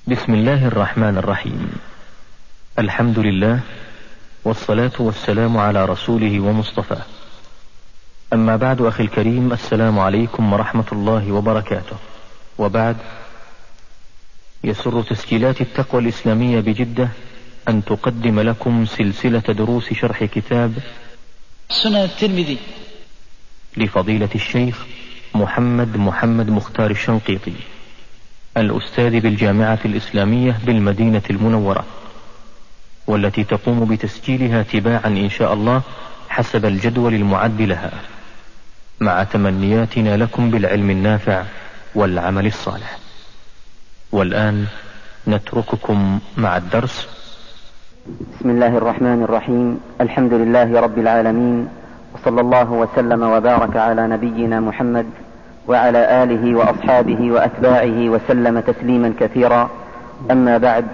بسم الله الرحمن الرحيم. الحمد لله، والصلاة والسلام على رسوله ومصطفاه. أما بعد، أخي الكريم، السلام عليكم ورحمة الله وبركاته. وبعد، يسر تسجيلات التقوى الإسلامية بجدة أن تقدم لكم سلسلة دروس شرح كتاب سنن الترمذي لفضيلة الشيخ محمد مختار الشنقيطي، الأستاذ بالجامعة الإسلامية بالمدينة المنورة، والتي تقوم بتسجيلها تباعا إن شاء الله حسب الجدول المعد لها، مع تمنياتنا لكم بالعلم النافع والعمل الصالح. والآن نترككم مع الدرس. بسم الله الرحمن الرحيم. الحمد لله رب العالمين، وصلى الله وسلم وبارك على نبينا محمد وعلى آله وأصحابه وأتباعه وسلم تسليما كثيرا. أما بعد،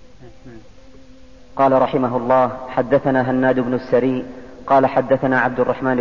قال رحمه الله: حدثنا هناد بن السري قال حدثنا عبد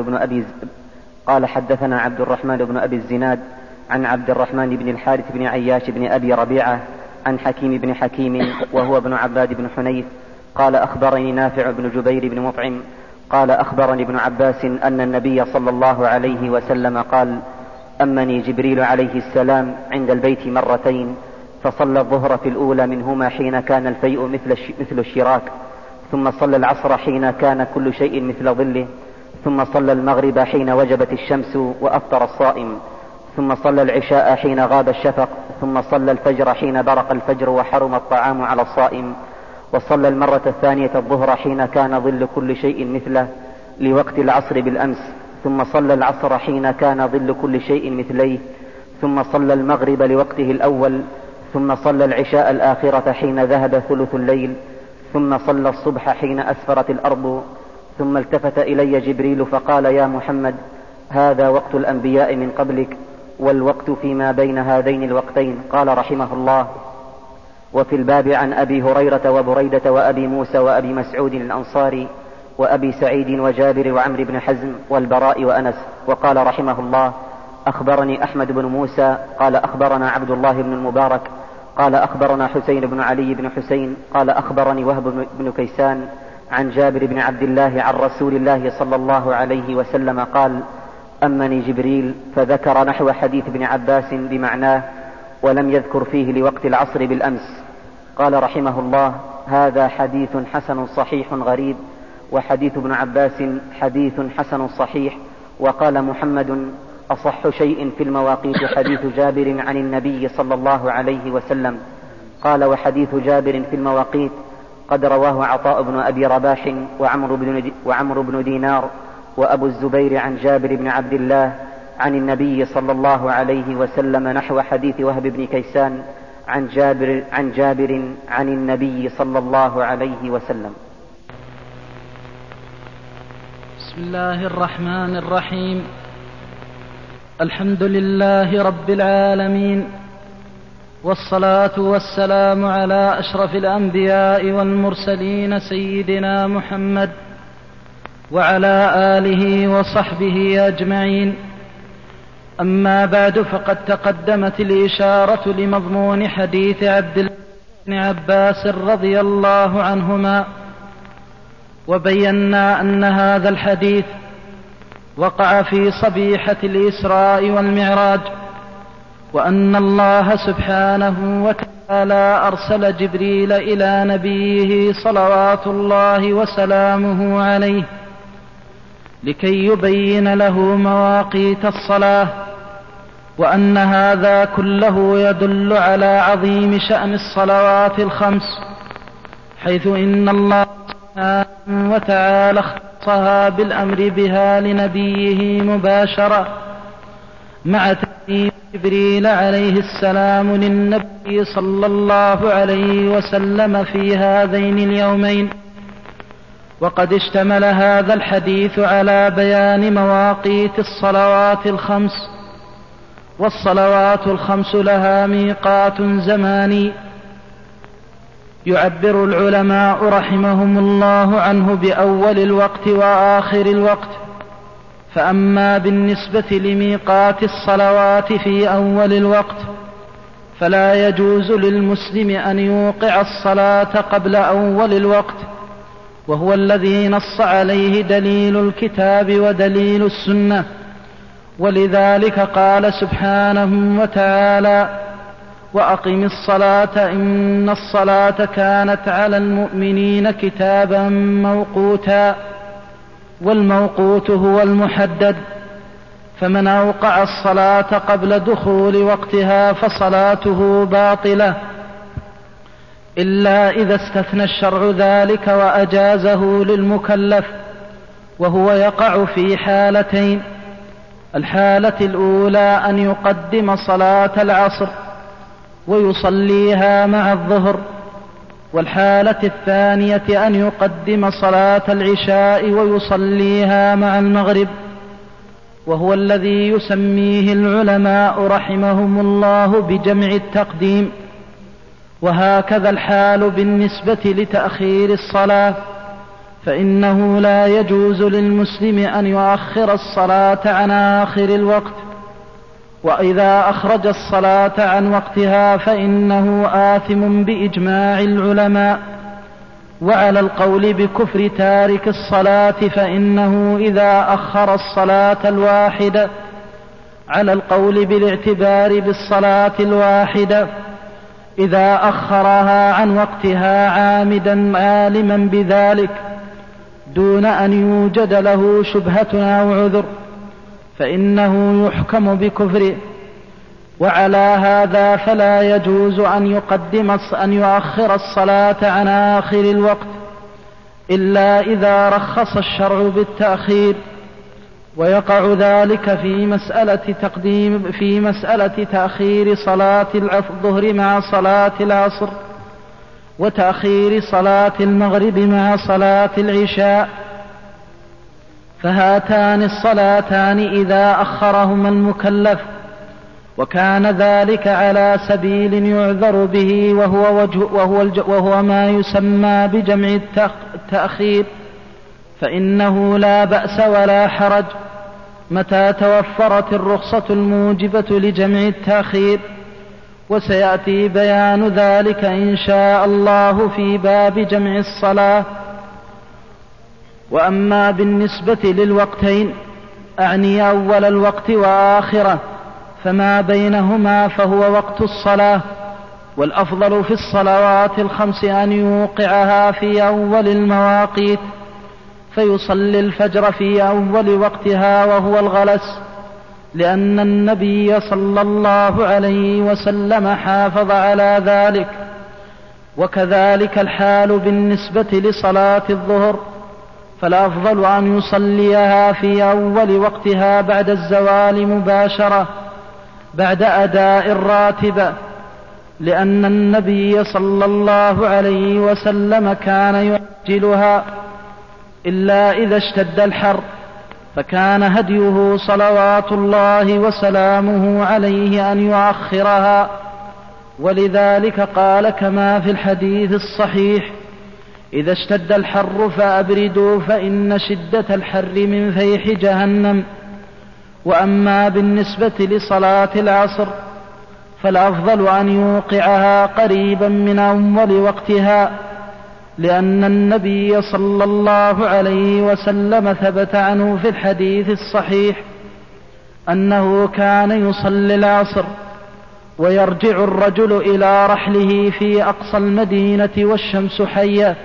الرحمن بن أبي الزناد عن عبد الرحمن بن الحارث بن عياش بن أبي ربيعة عن حكيم بن حكيم وهو ابن عباد بن حنيف قال: أخبرني نافع بن جبير بن مطعم قال: أخبرني ابن عباس أن النبي صلى الله عليه وسلم قال: أمني جبريل عليه السلام عند البيت مرتين، فصلى الظهر في الأولى منهما حين كان الفيء مثل الشراك، ثم صلى العصر حين كان كل شيء مثل ظله، ثم صلى المغرب حين وجبت الشمس وأفطر الصائم، ثم صلى العشاء حين غاب الشفق، ثم صلى الفجر حين برق الفجر وحرم الطعام على الصائم، وصلى المرة الثانية الظهر حين كان ظل كل شيء مثله لوقت العصر بالأمس، ثم صلى العصر حين كان ظل كل شيء مثليه، ثم صلى المغرب لوقته الأول، ثم صلى العشاء الآخرة حين ذهب ثلث الليل، ثم صلى الصبح حين أسفرت الأرض، ثم التفت إلي جبريل فقال: يا محمد، هذا وقت الأنبياء من قبلك، والوقت فيما بين هذين الوقتين. قال رحمه الله: وفي الباب عن أبي هريرة وبريدة وأبي موسى وأبي مسعود الأنصاري وأبي سعيد وجابر وعمر بن حزم والبراء وأنس. وقال رحمه الله: أخبرني أحمد بن موسى قال: أخبرنا عبد الله بن المبارك قال: أخبرنا حسين بن علي بن حسين قال: أخبرني وهب بن كيسان عن جابر بن عبد الله عن رسول الله صلى الله عليه وسلم قال: أمني جبريل، فذكر نحو حديث ابن عباس بمعناه، ولم يذكر فيه لوقت العصر بالأمس. قال رحمه الله: هذا حديث حسن صحيح غريب، وحديث ابن عباس حديث حسن صحيح. وقال محمد: أصح شيء في المواقيت حديث جابر عن النبي صلى الله عليه وسلم. قال: وحديث جابر في المواقيت قد رواه عطاء بن أبي رباح وعمرو بن دينار وأبو الزبير عن جابر بن عبد الله عن النبي صلى الله عليه وسلم نحو حديث وهب بن كيسان عن جابر عن النبي صلى الله عليه وسلم. بسم الله الرحمن الرحيم. الحمد لله رب العالمين، والصلاة والسلام على أشرف الأنبياء والمرسلين سيدنا محمد وعلى آله وصحبه أجمعين. أما بعد، فقد تقدمت الإشارة لمضمون حديث عبد الله بن عباس رضي الله عنهما، وبينا أن هذا الحديث وقع في صبيحة الإسراء والمعراج، وأن الله سبحانه وتعالى أرسل جبريل إلى نبيه صلوات الله وسلامه عليه لكي يبين له مواقيت الصلاة، وأن هذا كله يدل على عظيم شأن الصلوات الخمس، حيث إن الله سبحانه وتعالى اختصها بالأمر بها لنبيه مباشرة، مع تكليم جبريل عليه السلام للنبي صلى الله عليه وسلم في هذين اليومين. وقد اشتمل هذا الحديث على بيان مواقيت الصلوات الخمس، والصلوات الخمس لها ميقات زماني يعبر العلماء رحمهم الله عنه بأول الوقت وآخر الوقت. فأما بالنسبة لميقات الصلوات في أول الوقت فلا يجوز للمسلم أن يوقع الصلاة قبل أول الوقت، وهو الذي نص عليه دليل الكتاب ودليل السنة. ولذلك قال سبحانه وتعالى: وأقم الصلاة إن الصلاة كانت على المؤمنين كتابا موقوتا. والموقوت هو المحدد، فمن أوقع الصلاة قبل دخول وقتها فصلاته باطلة، إلا إذا استثنى الشرع ذلك وأجازه للمكلف، وهو يقع في حالتين: الحالة الأولى أن يقدم صلاة العصر ويصليها مع الظهر، والحالة الثانية أن يقدم صلاة العشاء ويصليها مع المغرب، وهو الذي يسميه العلماء رحمهم الله بجمع التقديم. وهكذا الحال بالنسبة لتأخير الصلاة، فإنه لا يجوز للمسلم أن يؤخر الصلاة عن آخر الوقت، وإذا أخرج الصلاة عن وقتها فإنه آثم بإجماع العلماء. وعلى القول بكفر تارك الصلاة فإنه إذا أخر الصلاة الواحدة، على القول بالاعتبار بالصلاة الواحدة إذا أخرها عن وقتها عامدا عالما بذلك دون أن يوجد له شبهة أو عذر، فإنه يحكم بكفره. وعلى هذا فلا يجوز أن يؤخر الصلاة عن آخر الوقت إلا إذا رخص الشرع بالتأخير، ويقع ذلك في مسألة تأخير صلاة الظهر مع صلاة العصر، وتأخير صلاة المغرب مع صلاة العشاء. فهاتان الصلاتان إذا أخرهما المكلف وكان ذلك على سبيل يعذر به وهو ما يسمى بجمع التأخير، فإنه لا بأس ولا حرج متى توفرت الرخصة الموجبة لجمع التأخير، وسيأتي بيان ذلك إن شاء الله في باب جمع الصلاة. وأما بالنسبة للوقتين، أعني أول الوقت وآخره، فما بينهما فهو وقت الصلاة. والأفضل في الصلوات الخمس أن يوقعها في أول المواقيت، فيصلي الفجر في أول وقتها وهو الغلس، لأن النبي صلى الله عليه وسلم حافظ على ذلك. وكذلك الحال بالنسبة لصلاة الظهر، فالأفضل أن يصليها في أول وقتها بعد الزوال مباشرة بعد أداء الراتبة، لأن النبي صلى الله عليه وسلم كان يؤجلها إلا إذا اشتد الحر، فكان هديه صلوات الله وسلامه عليه أن يؤخرها. ولذلك قال كما في الحديث الصحيح: إذا اشتد الحر فأبردوا فإن شدة الحر من فيح جهنم. وأما بالنسبة لصلاة العصر فالأفضل أن يوقعها قريبا من أول وقتها، لأن النبي صلى الله عليه وسلم ثبت عنه في الحديث الصحيح أنه كان يصلي العصر ويرجع الرجل إلى رحله في أقصى المدينة والشمس حية.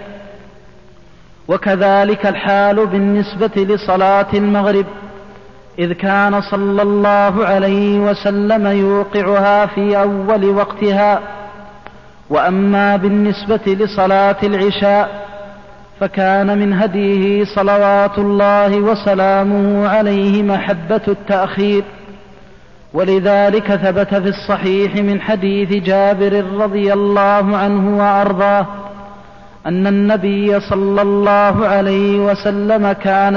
وكذلك الحال بالنسبة لصلاة المغرب، إذ كان صلى الله عليه وسلم يوقعها في أول وقتها. وأما بالنسبة لصلاة العشاء فكان من هديه صلوات الله وسلامه عليه محبة التأخير، ولذلك ثبت في الصحيح من حديث جابر رضي الله عنه وأرضاه أن النبي صلى الله عليه وسلم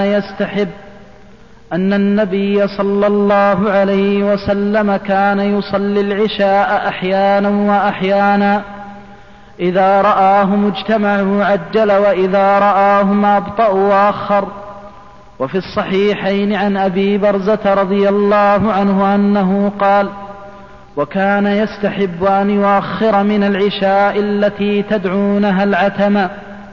كان يصلي العشاء أحيانا وأحيانا، إذا رآهم اجتمعوا عجل وإذا رآهم أبطأوا وأخر. وفي الصحيحين عن أبي برزة رضي الله عنه أنه قال: وكان يستحب أن يؤخر من العشاء التي تدعونها العتمة.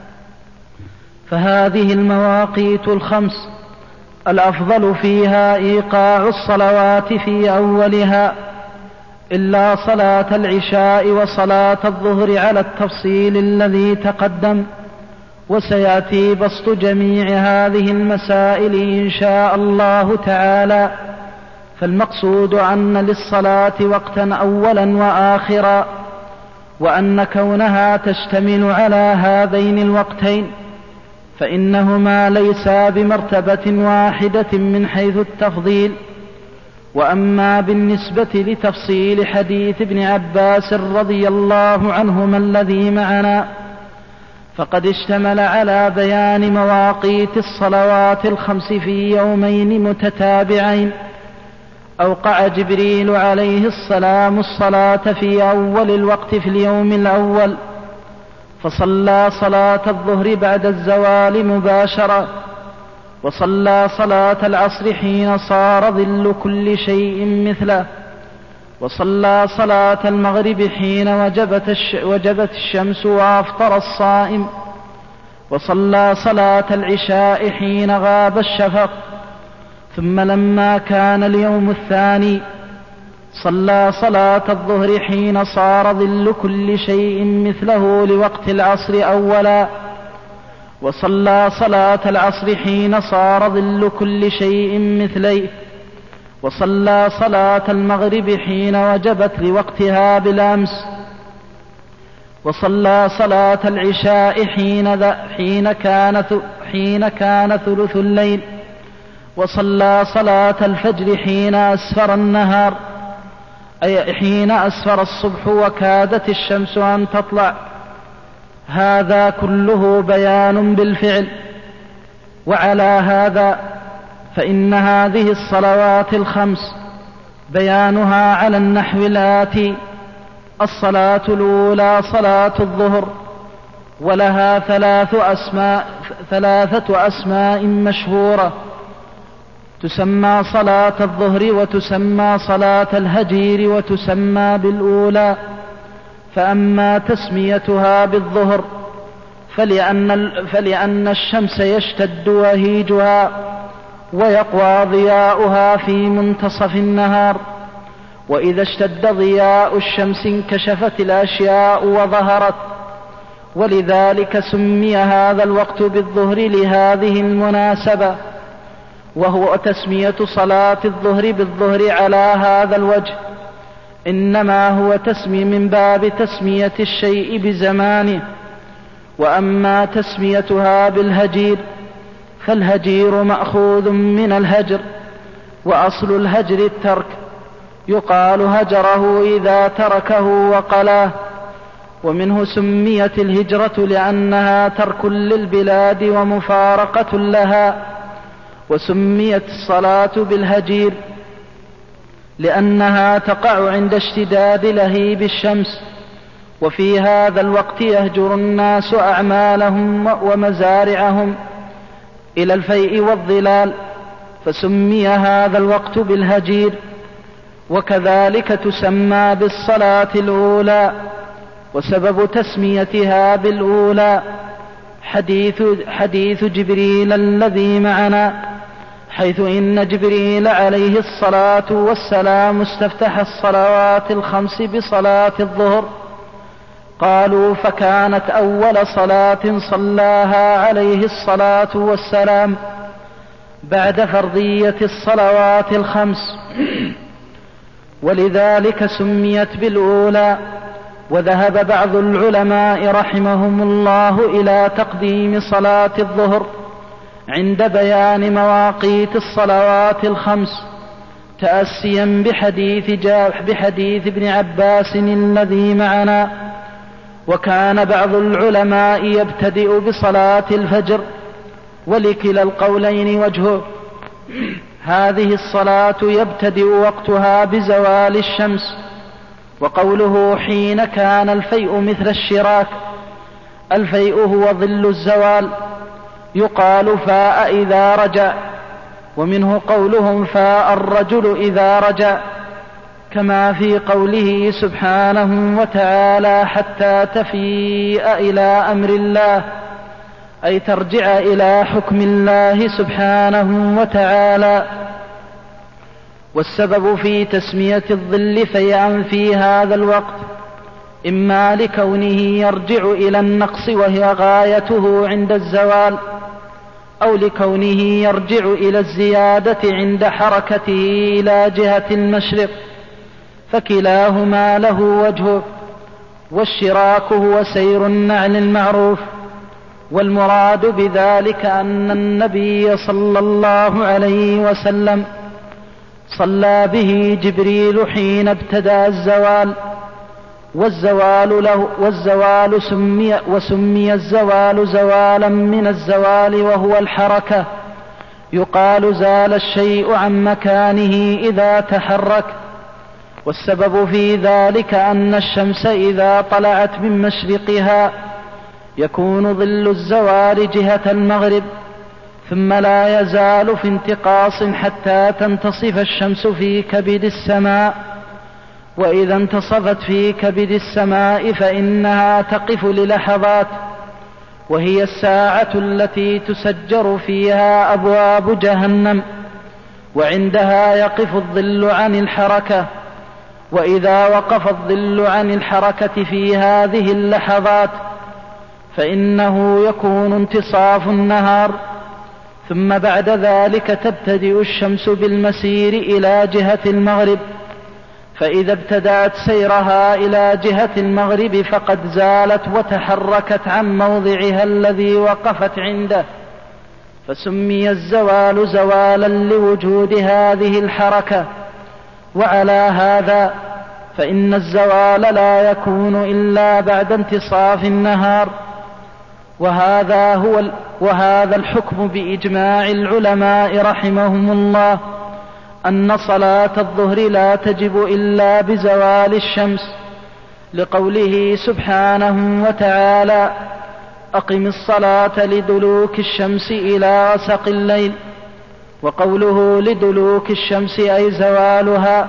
فهذه المواقيت الخمس الأفضل فيها إيقاع الصلوات في أولها، إلا صلاة العشاء وصلاة الظهر على التفصيل الذي تقدم، وسيأتي بسط جميع هذه المسائل إن شاء الله تعالى. فالمقصود أن للصلاة وقتا أولا وآخرا، وأن كونها تشتمل على هذين الوقتين فإنهما ليسا بمرتبة واحدة من حيث التفضيل. وأما بالنسبة لتفصيل حديث ابن عباس رضي الله عنهما الذي معنا فقد اشتمل على بيان مواقيت الصلوات الخمس في يومين متتابعين. أوقع جبريل عليه السلام الصلاة في أول الوقت في اليوم الأول، فصلى صلاة الظهر بعد الزوال مباشرة، وصلى صلاة العصر حين صار ظل كل شيء مثله، وصلى صلاة المغرب حين وجبت الشمس وأفطر الصائم، وصلى صلاة العشاء حين غاب الشفق. ثم لما كان اليوم الثاني صلى صلاة الظهر حين صار ظل كل شيء مثله لوقت العصر أولا، وصلى صلاة العصر حين صار ظل كل شيء مثليه، وصلى صلاة المغرب حين وجبت لوقتها بالأمس، وصلى صلاة العشاء حين كان ثلث الليل، وصلى صلاة الفجر حين أسفر النهار، أي حين أسفر الصبح وكادت الشمس أن تطلع. هذا كله بيان بالفعل. وعلى هذا فإن هذه الصلوات الخمس بيانها على النحو الآتي: الصلاة الأولى صلاة الظهر، ولها ثلاثة أسماء مشهورة، تسمى صلاة الظهر وتسمى صلاة الهجير وتسمى بالأولى. فأما تسميتها بالظهر فلأن الشمس يشتد وهيجها ويقوى ضياؤها في منتصف النهار، وإذا اشتد ضياء الشمس انكشفت الأشياء وظهرت، ولذلك سمي هذا الوقت بالظهر لهذه المناسبة. وهو تسمية صلاة الظهر بالظهر على هذا الوجه إنما هو من باب تسمية الشيء بزمانه. وأما تسميتها بالهجير فالهجير مأخوذ من الهجر، وأصل الهجر الترك، يقال هجره إذا تركه وقلاه. ومنه سميت الهجرة لأنها ترك للبلاد ومفارقة لها. وسميت الصلاة بالهجير لأنها تقع عند اشتداد لهيب الشمس، وفي هذا الوقت يهجر الناس أعمالهم ومزارعهم إلى الفيء والظلال، فسمي هذا الوقت بالهجير. وكذلك تسمى بالصلاة الأولى. وسبب تسميتها بالأولى حديث جبريل الذي معنا، حيث إن جبريل عليه الصلاة والسلام استفتح الصلوات الخمس بصلاة الظهر. قالوا: فكانت أول صلاة صلاها عليه الصلاة والسلام بعد فرضية الصلوات الخمس، ولذلك سميت بالأولى. وذهب بعض العلماء رحمهم الله إلى تقديم صلاة الظهر عند بيان مواقيت الصلوات الخمس، تأسيا بحديث ابن عباس الذي معنا. وكان بعض العلماء يبتدئ بصلاة الفجر، ولكلا القولين وجهه. هذه الصلاة يبتدئ وقتها بزوال الشمس. وقوله حين كان الفيء مثل الشراك، الفيء هو ظل الزوال، يقال فاء إذا رجع، ومنه قولهم فاء الرجل إذا رجع، كما في قوله سبحانه وتعالى حتى تفيء إلى أمر الله، أي ترجع إلى حكم الله سبحانه وتعالى. والسبب في تسمية الظل فيئا في هذا الوقت إما لكونه يرجع إلى النقص وهي غايته عند الزوال، أو لكونه يرجع إلى الزيادة عند حركته إلى جهة المشرق، فكلاهما له وجهه. والشراك هو سير النعل المعروف، والمراد بذلك أن النبي صلى الله عليه وسلم صلى به جبريل حين ابتدأ الزوال، والزوال سمي الزوال زوالا من الزوال وهو الحركة، يقال زال الشيء عن مكانه إذا تحرك. والسبب في ذلك أن الشمس إذا طلعت من مشرقها يكون ظل الزوال جهة المغرب، ثم لا يزال في انتقاص حتى تنتصف الشمس في كبد السماء. وإذا انتصفت في كبد السماء فإنها تقف للحظات، وهي الساعة التي تسجر فيها أبواب جهنم، وعندها يقف الظل عن الحركة. وإذا وقف الظل عن الحركة في هذه اللحظات فإنه يكون انتصاف النهار، ثم بعد ذلك تبتدئ الشمس بالمسير إلى جهة المغرب، فإذا ابتدأت سيرها إلى جهة المغرب فقد زالت وتحركت عن موضعها الذي وقفت عنده، فسمي الزوال زوالا لوجود هذه الحركة. وعلى هذا فإن الزوال لا يكون إلا بعد انتصاف النهار. وهذا الحكم بإجماع العلماء رحمهم الله أن صلاة الظهر لا تجب إلا بزوال الشمس، لقوله سبحانه وتعالى أقم الصلاة لدلوك الشمس إلى غسق الليل، وقوله لدلوك الشمس أي زوالها.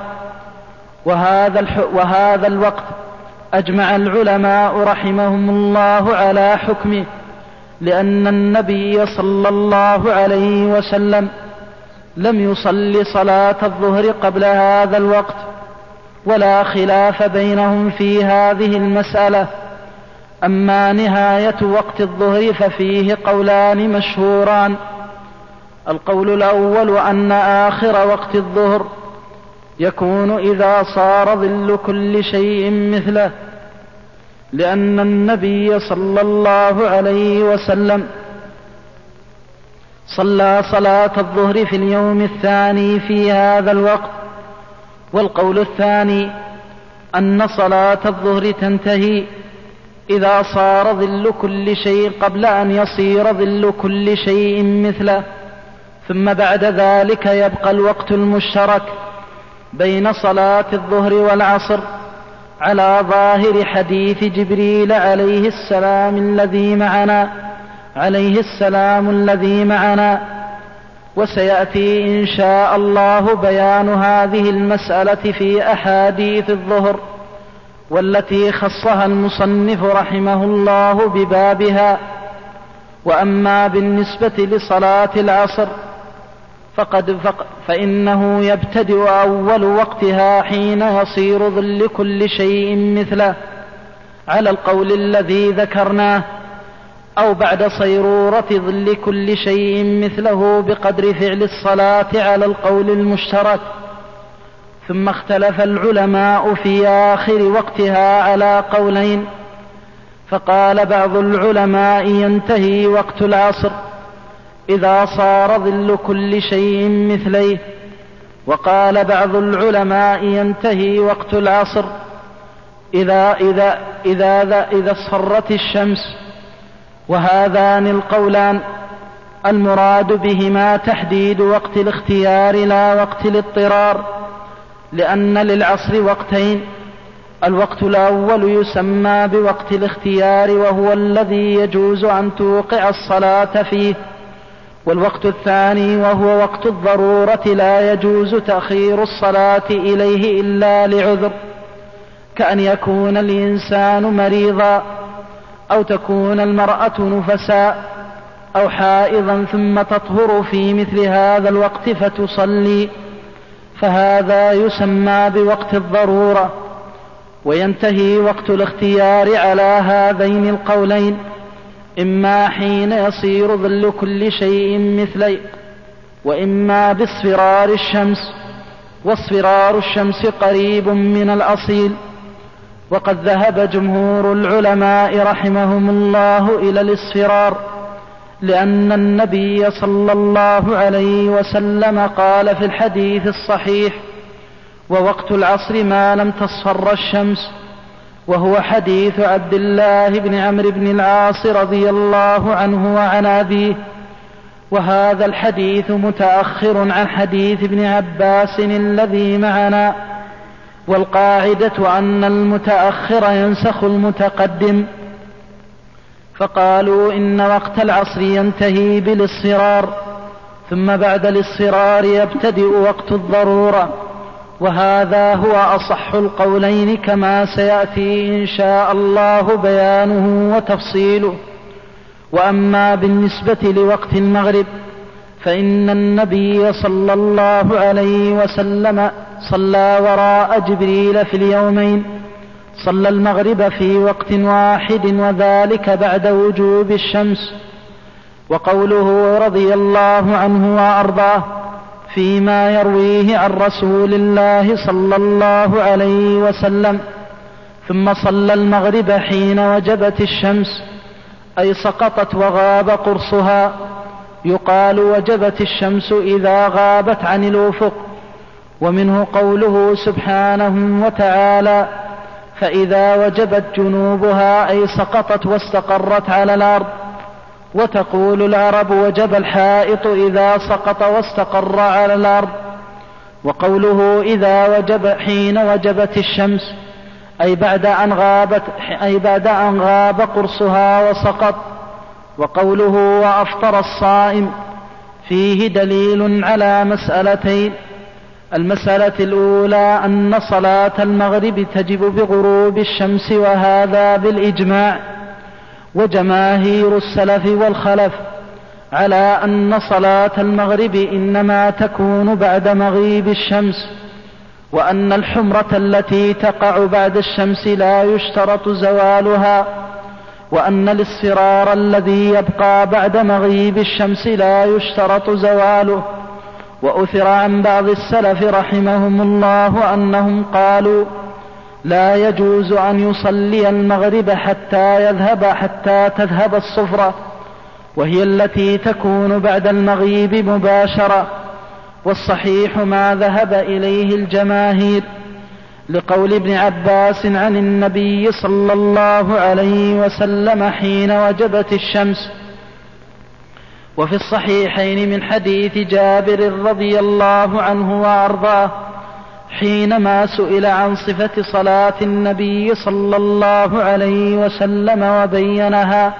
وهذا الوقت أجمع العلماء رحمهم الله على حكمه، لأن النبي صلى الله عليه وسلم لم يصل صلاة الظهر قبل هذا الوقت، ولا خلاف بينهم في هذه المسألة. أما نهاية وقت الظهر ففيه قولان مشهوران. القول الأول أن آخر وقت الظهر يكون إذا صار ظل كل شيء مثله، لأن النبي صلى الله عليه وسلم صلى صلاة الظهر في اليوم الثاني في هذا الوقت. والقول الثاني أن صلاة الظهر تنتهي إذا صار ظل كل شيء قبل أن يصير ظل كل شيء مثله، ثم بعد ذلك يبقى الوقت المشترك بين صلاة الظهر والعصر على ظاهر حديث جبريل عليه السلام الذي معنا. وسيأتي إن شاء الله بيان هذه المسألة في أحاديث الظهر، والتي خصها المصنف رحمه الله ببابها. وأما بالنسبة لصلاة العصر فإنه يبتدئ أول وقتها حين يصير ظل كل شيء مثله على القول الذي ذكرناه، أو بعد صيرورة ظل كل شيء مثله بقدر فعل الصلاة على القول المشترك. ثم اختلف العلماء في آخر وقتها على قولين، فقال بعض العلماء ينتهي وقت العصر إذا صار ظل كل شيء مثليه، وقال بعض العلماء ينتهي وقت العصر إذا اصفرت الشمس. وهذان القولان المراد بهما تحديد وقت الاختيار لا وقت الاضطرار، لأن للعصر وقتين: الوقت الأول يسمى بوقت الاختيار وهو الذي يجوز أن توقع الصلاة فيه، والوقت الثاني وهو وقت الضرورة لا يجوز تأخير الصلاة إليه إلا لعذر، كأن يكون الإنسان مريضا، أو تكون المرأة نفساء، أو حائضا ثم تطهر في مثل هذا الوقت فتصلي، فهذا يسمى بوقت الضرورة. وينتهي وقت الاختيار على هذين القولين، إما حين يصير ظل كل شيء مثلي، وإما باصفرار الشمس، واصفرار الشمس قريب من الأصيل. وقد ذهب جمهور العلماء رحمهم الله إلى الاصفرار، لأن النبي صلى الله عليه وسلم قال في الحديث الصحيح: ووقت العصر ما لم تصفر الشمس، وهو حديث عبد الله بن عمرو بن العاص رضي الله عنه وعن أبيه. وهذا الحديث متأخر عن حديث ابن عباس الذي معنا، والقاعدة أن المتأخر ينسخ المتقدم، فقالوا إن وقت العصر ينتهي بالاصفرار، ثم بعد الاصفرار يبتدئ وقت الضرورة، وهذا هو أصح القولين كما سيأتي إن شاء الله بيانه وتفصيله. وأما بالنسبة لوقت المغرب فإن النبي صلى الله عليه وسلم صلى وراء جبريل في اليومين، صلى المغرب في وقت واحد، وذلك بعد وجوب الشمس. وقوله رضي الله عنه وأرضاه فيما يرويه عن رسول الله صلى الله عليه وسلم: ثم صلى المغرب حين وجبت الشمس، أي سقطت وغاب قرصها. يقال وجبت الشمس إذا غابت عن الأفق. ومنه قوله سبحانه وتعالى: فإذا وجبت جنوبها، أي سقطت واستقرت على الأرض. وتقول العرب: وجب الحائط إذا سقط واستقر على الأرض. وقوله إذا وجب حين وجبت الشمس، أي بعد أن غاب قرصها وسقط. وقوله وأفطر الصائم فيه دليل على مسألتين: المسألة الأولى أن صلاة المغرب تجب بغروب الشمس، وهذا بالإجماع، وجماهير السلف والخلف على أن صلاة المغرب إنما تكون بعد مغيب الشمس، وأن الحمرة التي تقع بعد الشمس لا يشترط زوالها، وأن الاصفرار الذي يبقى بعد مغيب الشمس لا يشترط زواله. وأثر عن بعض السلف رحمهم الله أنهم قالوا: لا يجوز أن يصلي المغرب حتى تذهب الصفرة، وهي التي تكون بعد المغيب مباشرة. والصحيح ما ذهب إليه الجماهير، لقول ابن عباس عن النبي صلى الله عليه وسلم حين وجبت الشمس. وفي الصحيحين من حديث جابر رضي الله عنه وأرضاه حينما سئل عن صفة صلاة النبي صلى الله عليه وسلم وبينها: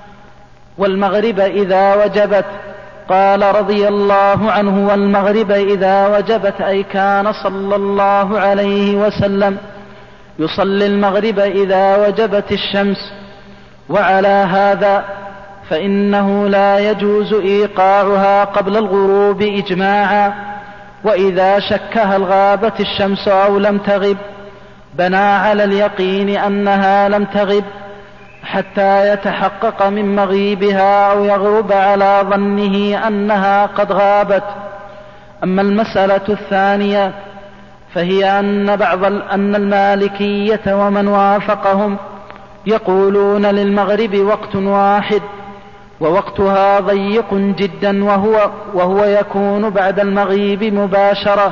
والمغرب إذا وجبت، قال رضي الله عنه: والمغرب إذا وجبت، أي كان صلى الله عليه وسلم يصلي المغرب إذا وجبت الشمس. وعلى هذا فإنه لا يجوز إيقاعها قبل الغروب إجماعا، وإذا شك هل غابت الشمس أو لم تغب بنى على اليقين أنها لم تغب حتى يتحقق من مغيبها، أو يغرب على ظنه أنها قد غابت. أما المسألة الثانية فهي أن المالكية ومن وافقهم يقولون للمغرب وقت واحد، ووقتها ضيق جدا، وهو يكون بعد المغيب مباشرة،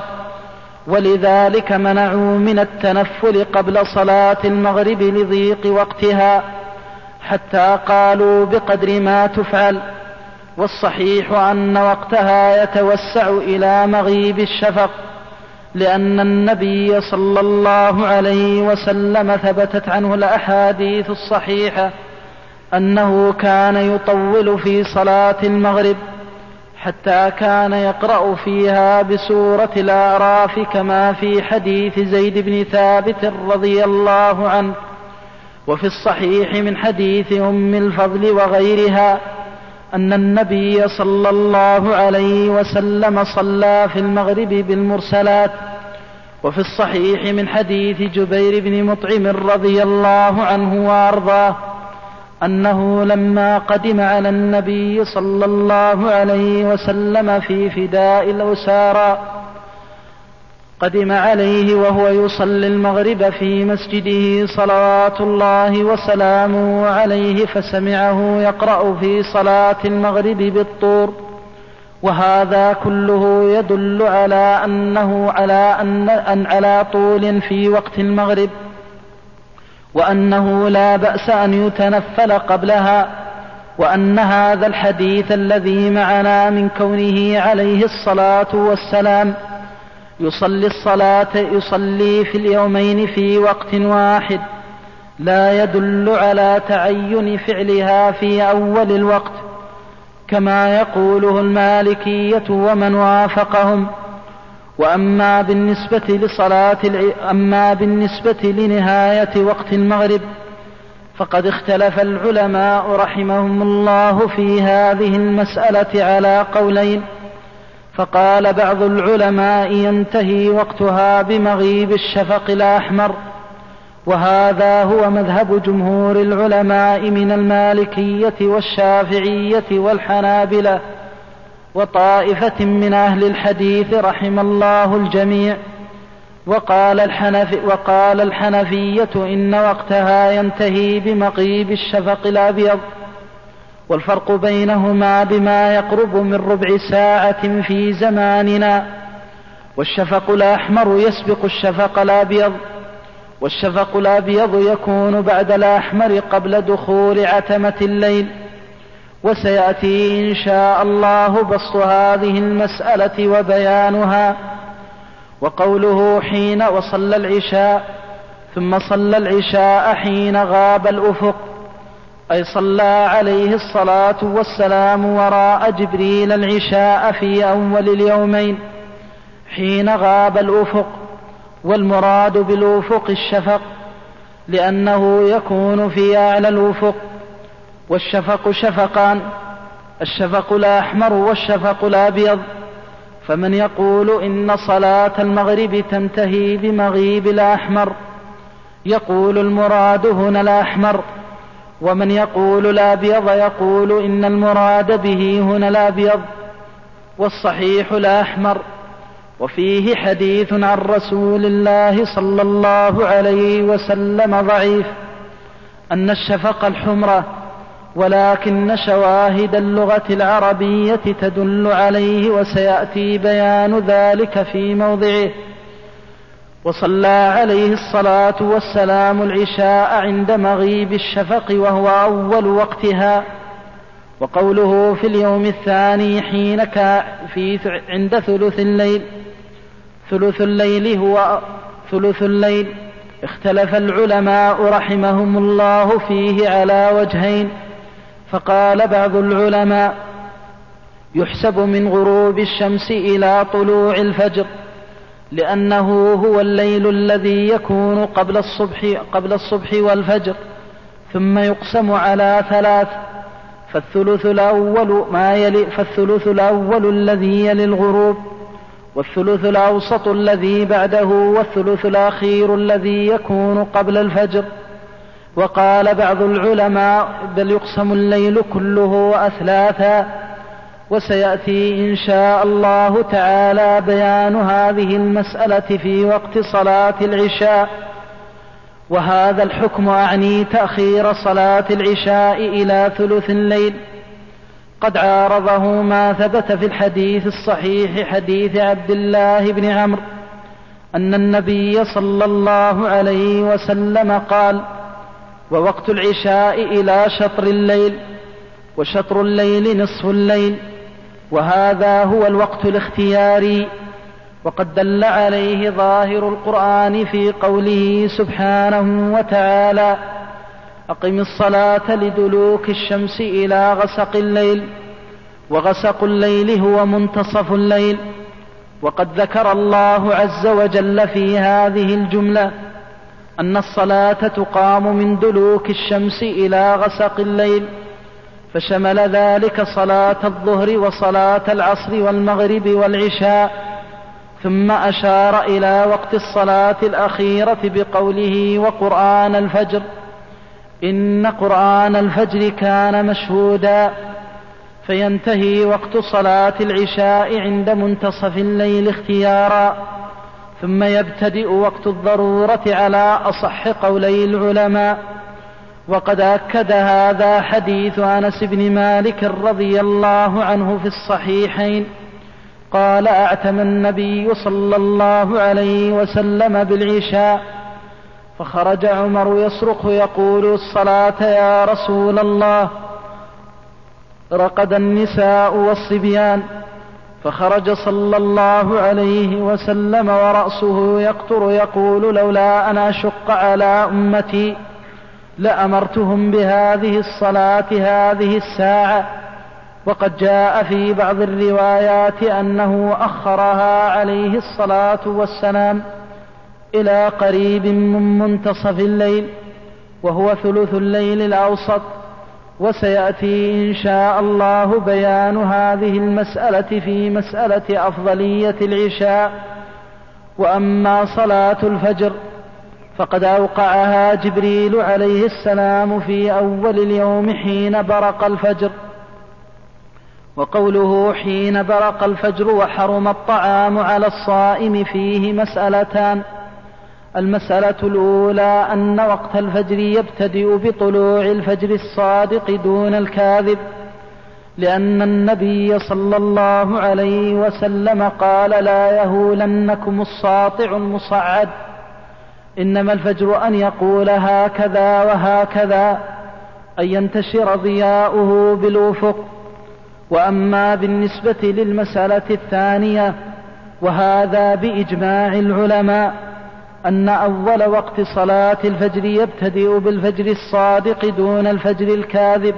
ولذلك منعوا من التنفل قبل صلاة المغرب لضيق وقتها، حتى قالوا بقدر ما تفعل. والصحيح أن وقتها يتوسع إلى مغيب الشفق، لأن النبي صلى الله عليه وسلم ثبتت عنه الأحاديث الصحيحة أنه كان يطول في صلاة المغرب، حتى كان يقرأ فيها بسورة الأعراف كما في حديث زيد بن ثابت رضي الله عنه. وفي الصحيح من حديث أم الفضل وغيرها أن النبي صلى الله عليه وسلم صلى في المغرب بالمرسلات. وفي الصحيح من حديث جبير بن مطعم رضي الله عنه وأرضاه أنه لما قدم على النبي صلى الله عليه وسلم في فداء الأسارى قدم عليه وهو يصلي المغرب في مسجده صلوات الله وسلامه عليه، فسمعه يقرأ في صلاة المغرب بالطور. وهذا كله يدل على أنه على طول في وقت المغرب، وأنه لا بأس أن يتنفل قبلها، وأن هذا الحديث الذي معنا من كونه عليه الصلاة والسلام يصلي في اليومين في وقت واحد لا يدل على تعين فعلها في أول الوقت كما يقوله المالكية ومن وافقهم. وأما بالنسبة لنهاية وقت المغرب فقد اختلف العلماء رحمهم الله في هذه المسألة على قولين. فقال بعض العلماء ينتهي وقتها بمغيب الشفق الأحمر، وهذا هو مذهب جمهور العلماء من المالكية والشافعية والحنابلة وطائفة من أهل الحديث رحم الله الجميع. وقال الحنفية إن وقتها ينتهي بمغيب الشفق الأبيض، والفرق بينهما بما يقرب من ربع ساعة في زماننا. والشفق الأحمر يسبق الشفق الأبيض، والشفق الأبيض يكون بعد الأحمر قبل دخول عتمة الليل. وسيأتي إن شاء الله بسط هذه المسألة وبيانها. وقوله حين وصلى العشاء ثم صلى العشاء حين غاب الأفق، أي صلى عليه الصلاة والسلام وراء جبريل العشاء في أول اليومين حين غاب الأفق. والمراد بالأفق الشفق لأنه يكون في أعلى الأفق. والشفق شفقان، الشفق الأحمر والشفق الأبيض. فمن يقول إن صلاة المغرب تنتهي بمغيب الأحمر يقول المراد هنا الأحمر، ومن يقول الأبيض يقول إن المراد به هنا الأبيض، والصحيح الأحمر. وفيه حديث عن رسول الله صلى الله عليه وسلم ضعيف أن الشفق الحمرة، ولكن شواهد اللغة العربية تدل عليه، وسيأتي بيان ذلك في موضعه. وصلى عليه الصلاة والسلام العشاء عند مغيب الشفق وهو أول وقتها. وقوله في اليوم الثاني حين عند ثلث الليل، ثلث الليل هو ثلث الليل. اختلف العلماء رحمهم الله فيه على وجهين. فقال بعض العلماء يحسب من غروب الشمس إلى طلوع الفجر، لأنه هو الليل الذي يكون قبل الصبح والفجر، ثم يقسم على ثلاث، فالثلث الأول الذي يلي الغروب، والثلث الأوسط الذي بعده، والثلث الأخير الذي يكون قبل الفجر. وقال بعض العلماء بل يقسم الليل كله أثلاثا. وسيأتي إن شاء الله تعالى بيان هذه المسألة في وقت صلاة العشاء. وهذا الحكم أعني تأخير صلاة العشاء إلى ثلث الليل. قد عارضه ما ثبت في الحديث الصحيح حديث عبد الله بن عمرو أن النبي صلى الله عليه وسلم قال: ووقت العشاء إلى شطر الليل، وشطر الليل نصف الليل، وهذا هو الوقت الاختياري. وقد دل عليه ظاهر القرآن في قوله سبحانه وتعالى: أقم الصلاة لدلوك الشمس إلى غسق الليل. وغسق الليل هو منتصف الليل. وقد ذكر الله عز وجل في هذه الجملة أن الصلاة تقام من دلوك الشمس إلى غسق الليل، فشمل ذلك صلاة الظهر وصلاة العصر والمغرب والعشاء، ثم أشار إلى وقت الصلاة الأخيرة بقوله وقرآن الفجر، إن قرآن الفجر كان مشهودا. فينتهي وقت صلاة العشاء عند منتصف الليل اختيارا، ثم يبتدئ وقت الضرورة على أصح قولي العلماء. وقد أكد هذا حديث أنس بن مالك رضي الله عنه في الصحيحين قال أعتم النبي صلى الله عليه وسلم بالعشاء، فخرج عمر يصرخ يقول الصلاة يا رسول الله، رقد النساء والصبيان، فخرج صلى الله عليه وسلم ورأسه يقطر يقول لولا أن أشق على أمتي لأمرتهم بهذه الصلاة هذه الساعة. وقد جاء في بعض الروايات أنه أخرها عليه الصلاة والسلام إلى قريب من منتصف الليل وهو ثلث الليل الأوسط. وسيأتي إن شاء الله بيان هذه المسألة في مسألة أفضلية العشاء. وأما صلاة الفجر فقد أوقعها جبريل عليه السلام في أول اليوم حين برق الفجر. وقوله حين برق الفجر وحرم الطعام على الصائم فيه مسألتان. المسألة الأولى أن وقت الفجر يبتدئ بطلوع الفجر الصادق دون الكاذب، لأن النبي صلى الله عليه وسلم قال لا يهولنكم الساطع المصعد، إنما الفجر أن يقول هكذا وهكذا، أن ينتشر ضياؤه بالأفق. وأما بالنسبة للمسألة الثانية وهذا بإجماع العلماء أن أول وقت صلاة الفجر يبتدئ بالفجر الصادق دون الفجر الكاذب.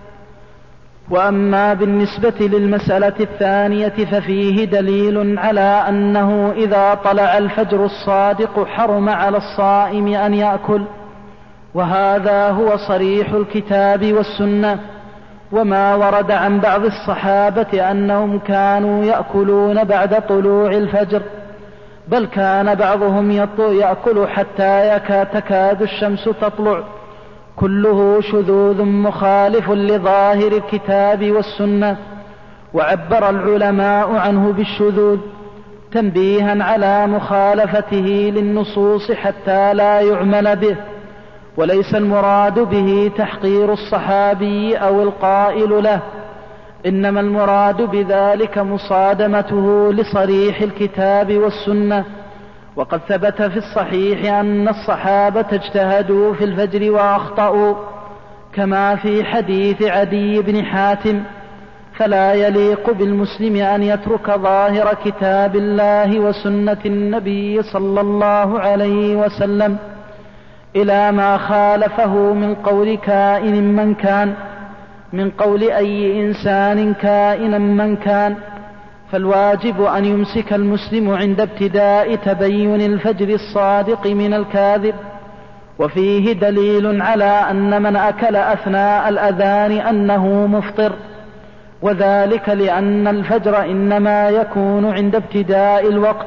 وأما بالنسبة للمسألة الثانية ففيه دليل على أنه إذا طلع الفجر الصادق حرم على الصائم أن يأكل، وهذا هو صريح الكتاب والسنة. وما ورد عن بعض الصحابة أنهم كانوا يأكلون بعد طلوع الفجر، بل كان بعضهم يأكل حتى تكاد الشمس تطلع، كله شذوذ مخالف لظاهر الكتاب والسنة. وعبر العلماء عنه بالشذوذ تنبيها على مخالفته للنصوص حتى لا يعمل به، وليس المراد به تحقير الصحابي أو القائل له، إنما المراد بذلك مصادمته لصريح الكتاب والسنة. وقد ثبت في الصحيح أن الصحابة اجتهدوا في الفجر وأخطأوا، كما في حديث عدي بن حاتم، فلا يليق بالمسلم أن يترك ظاهر كتاب الله وسنة النبي صلى الله عليه وسلم إلى ما خالفه من قول كائن من كان، من قول أي إنسان كائنا من كان. فالواجب أن يمسك المسلم عند ابتداء تبين الفجر الصادق من الكاذب. وفيه دليل على أن من أكل أثناء الأذان أنه مفطر، وذلك لأن الفجر إنما يكون عند ابتداء الوقت،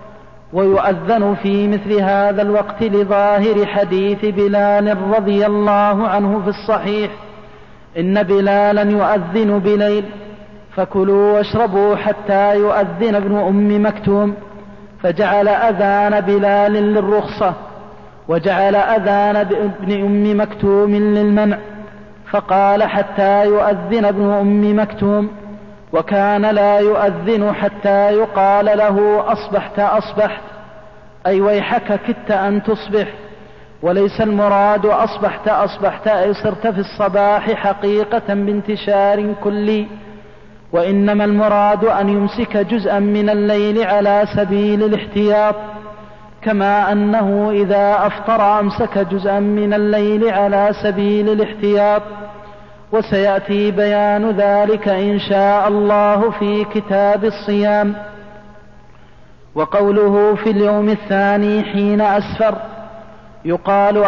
ويؤذن في مثل هذا الوقت لظاهر حديث بلال رضي الله عنه في الصحيح إن بلالا يؤذن بليل فكلوا واشربوا حتى يؤذن ابن أم مكتوم، فجعل أذان بلال للرخصة وجعل أذان ابن أم مكتوم للمنع، فقال حتى يؤذن ابن أم مكتوم، وكان لا يؤذن حتى يقال له أصبحت أصبحت، أي ويحك كدت أن تصبح. وليس المراد أصبحت أصبحت أي صرت في الصباح حقيقة بانتشار كلي، وإنما المراد أن يمسك جزءا من الليل على سبيل الاحتياط، كما أنه إذا أفطر أمسك جزءا من الليل على سبيل الاحتياط. وسيأتي بيان ذلك إن شاء الله في كتاب الصيام. وقوله في اليوم الثاني حين أسفر، يقال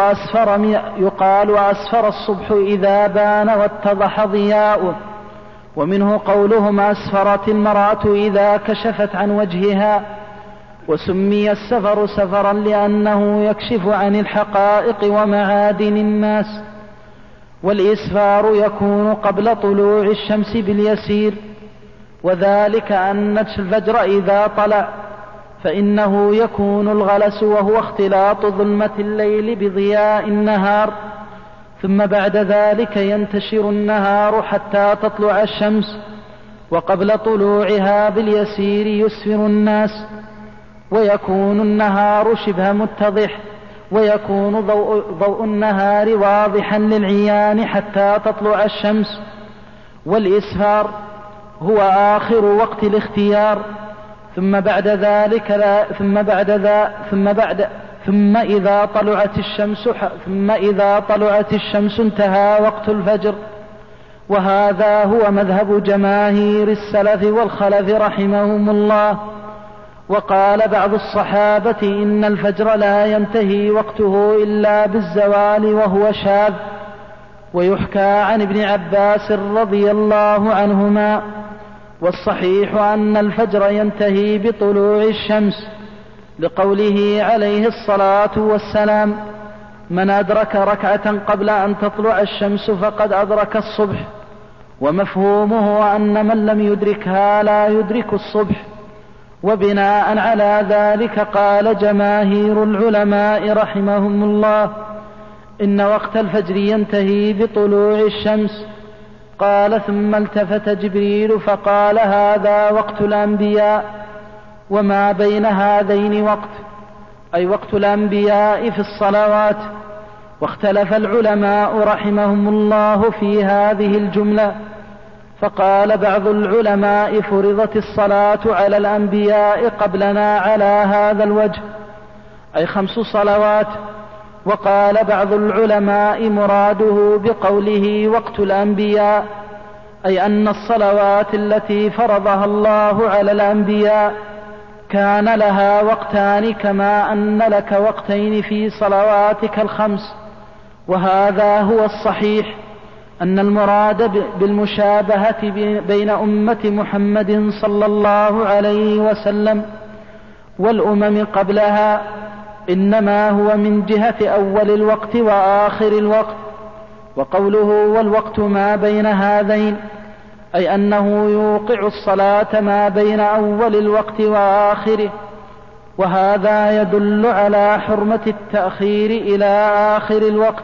أسفر الصبح إذا بان واتضح ضياؤه، ومنه قولهم أسفرت المرأة إذا كشفت عن وجهها. وسمي السفر سفرا لأنه يكشف عن الحقائق ومعادن الناس. والإسفار يكون قبل طلوع الشمس باليسير، وذلك أن الفجر إذا طلع فإنه يكون الغلس، وهو اختلاط ظلمة الليل بضياء النهار، ثم بعد ذلك ينتشر النهار حتى تطلع الشمس، وقبل طلوعها باليسير يسفر الناس، ويكون النهار شبه متضح، ويكون ضوء النهار واضحا للعيان حتى تطلع الشمس. والإسفار هو آخر وقت الاختيار، ثم إذا طلعت الشمس انتهى وقت الفجر. وهذا هو مذهب جماهير السلف والخلف رحمهم الله. وقال بعض الصحابة إن الفجر لا ينتهي وقته إلا بالزوال، وهو شاذ. ويحكى عن ابن عباس رضي الله عنهما. والصحيح أن الفجر ينتهي بطلوع الشمس، لقوله عليه الصلاة والسلام: من أدرك ركعة قبل أن تطلع الشمس فقد أدرك الصبح. ومفهومه أن من لم يدركها لا يدرك الصبح. وبناء على ذلك قال جماهير العلماء رحمهم الله إن وقت الفجر ينتهي بطلوع الشمس. قال: ثم التفت جبريل فقال: هذا وقت الأنبياء، وما بين هذين وقت، أي وقت الأنبياء في الصلوات. واختلف العلماء رحمهم الله في هذه الجملة، فقال بعض العلماء: فرضت الصلاة على الأنبياء قبلنا على هذا الوجه، أي 5 صلوات. وقال بعض العلماء: مراده بقوله وقت الأنبياء أي أن الصلوات التي فرضها الله على الأنبياء كان لها وقتان، كما أن لك وقتين في صلواتك ال5. وهذا هو الصحيح، أن المراد بالمشابهة بين أمة محمد صلى الله عليه وسلم والأمم قبلها إنما هو من جهة أول الوقت وآخر الوقت. وقوله والوقت ما بين هذين أي أنه يوقع الصلاة ما بين أول الوقت وآخره. وهذا يدل على حرمة التأخير إلى آخر الوقت.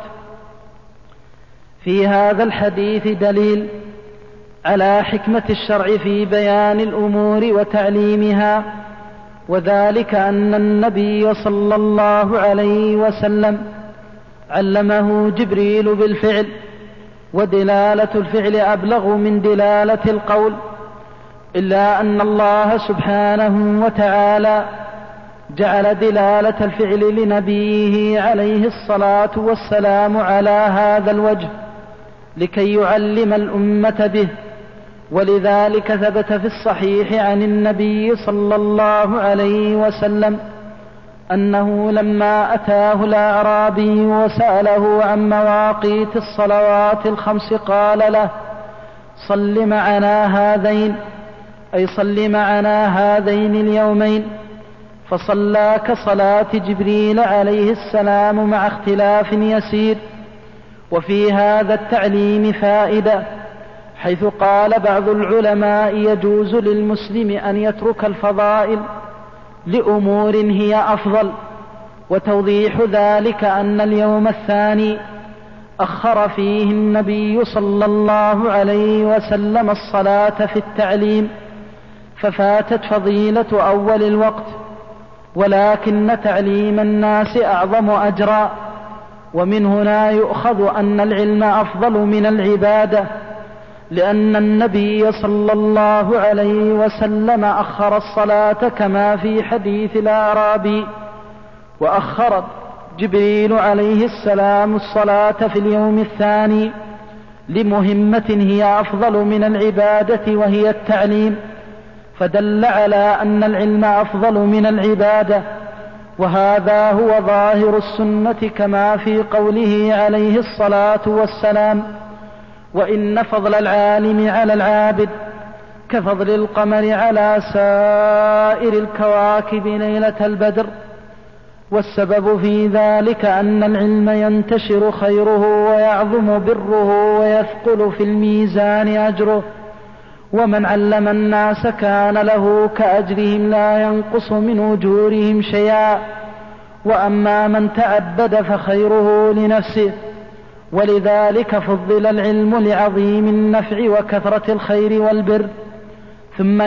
في هذا الحديث دليل على حكمة الشرع في بيان الأمور وتعليمها، وذلك أن النبي صلى الله عليه وسلم علمه جبريل بالفعل، ودلالة الفعل أبلغ من دلالة القول، إلا أن الله سبحانه وتعالى جعل دلالة الفعل لنبيه عليه الصلاة والسلام على هذا الوجه لكي يعلم الأمة به. ولذلك ثبت في الصحيح عن النبي صلى الله عليه وسلم أنه لما أتاه الأعرابي وسأله عن مواقيت الصلوات ال5 قال له: صل معنا هذين، أي صل معنا هذين اليومين. فصلى كصلاة جبريل عليه السلام مع اختلاف يسير. وفي هذا التعليم فائدة، حيث قال بعض العلماء: يجوز للمسلم أن يترك الفضائل لأمور هي أفضل. وتوضيح ذلك أن اليوم الثاني أخر فيه النبي صلى الله عليه وسلم الصلاة في التعليم، ففاتت فضيلة أول الوقت، ولكن تعليم الناس أعظم أجرا. ومن هنا يؤخذ أن العلم أفضل من العبادة، لأن النبي صلى الله عليه وسلم أخر الصلاة كما في حديث الأعرابي: وأخر جبريل عليه السلام الصلاة في اليوم الثاني لمهمة هي أفضل من العبادة وهي التعليم، فدل على أن العلم أفضل من العبادة، وهذا هو ظاهر السنة كما في قوله عليه الصلاة والسلام: وإن فضل العالم على العابد كفضل القمر على سائر الكواكب ليلة البدر. والسبب في ذلك أن العلم ينتشر خيره ويعظم بره ويثقل في الميزان أجره، ومن علم الناس كان له كأجرهم لا ينقص من أجورهم شيئا، وأما من تعبد فخيره لنفسه. ولذلك فضل العلم لعظيم النفع وكثرة الخير والبر. ثم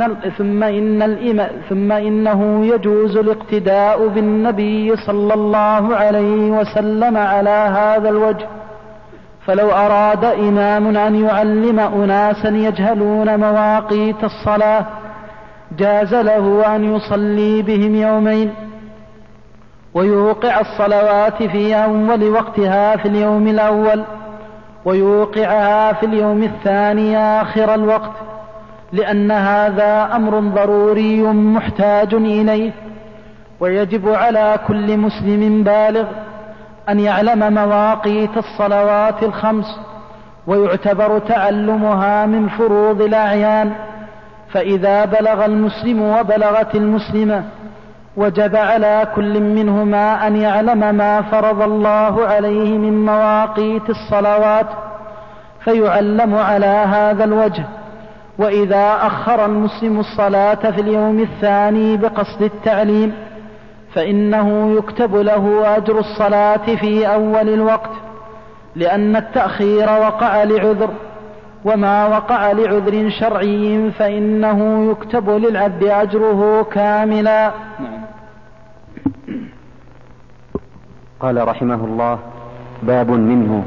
إنه يجوز الاقتداء بالنبي صلى الله عليه وسلم على هذا الوجه، فلو أراد إمام أن يعلم أناسا يجهلون مواقيت الصلاة جاز له أن يصلي بهم يومين، ويوقع الصلوات في أول وقتها في اليوم الأول، ويوقعها في اليوم الثاني آخر الوقت، لأن هذا أمر ضروري محتاج إليه. ويجب على كل مسلم بالغ أن يعلم مواقيت الصلوات الخمس، ويعتبر تعلمها من فروض الأعيان. فإذا بلغ المسلم وبلغت المسلمة وجب على كل منهما أن يعلم ما فرض الله عليه من مواقيت الصلوات فيعلم على هذا الوجه. وإذا أخر المسلم الصلاة في اليوم الثاني بقصد التعليم فإنه يكتب له أجر الصلاة في أول الوقت، لأن التأخير وقع لعذر، وما وقع لعذر شرعي فإنه يكتب للعبد أجره كاملا. قال رحمه الله: باب منه.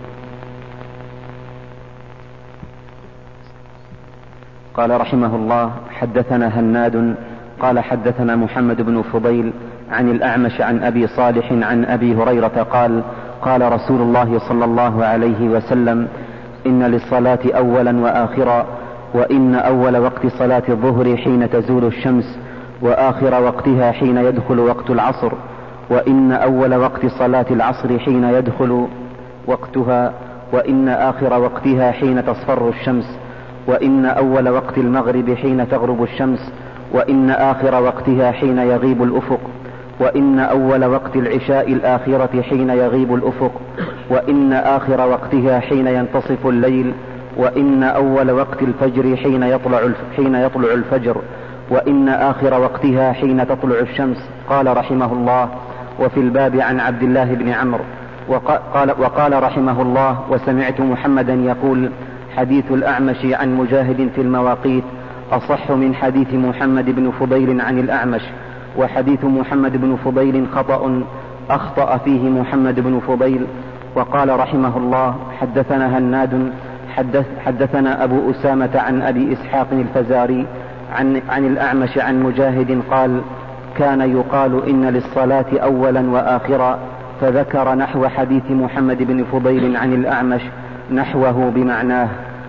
قال رحمه الله: حدثنا هناد قال حدثنا محمد بن فضيل عن الأعمش عن أبي صالح عن أبي هريرة قال: قال رسول الله صلى الله عليه وسلم: إن للصلاة أولا وآخرا، وإن أول وقت صلاة الظهر حين تزول الشمس، وآخر وقتها حين يدخل وقت العصر، وإن أول وقت صلاة العصر حين يدخل وقتها، وإن آخر وقتها حين تصفر الشمس، وإن أول وقت المغرب حين تغرب الشمس، وإن آخر وقتها حين يغيب الأفق، وإن أول وقت العشاء الآخرة حين يغيب الأفق، وإن آخر وقتها حين ينتصف الليل، وإن أول وقت الفجر حين يطلع الفجر، وإن آخر وقتها حين تطلع الشمس. قال رحمه الله: وفي الباب عن عبد الله بن عمرو. وقال رحمه الله: وسمعت محمدا يقول: حديث الأعمش عن مجاهد في المواقيت أصح من حديث محمد بن فضيل عن الأعمش، وحديث محمد بن فضيل أخطأ فيه محمد بن فضيل. وقال رحمه الله: حدثنا هناد حدثنا أبو أسامة عن أبي إسحاق الفزاري عن الأعمش عن مجاهد قال: كان يقال إن للصلاة أولا وآخرا، فذكر نحو حديث محمد بن فضيل عن الأعمش نحوه بمعناه.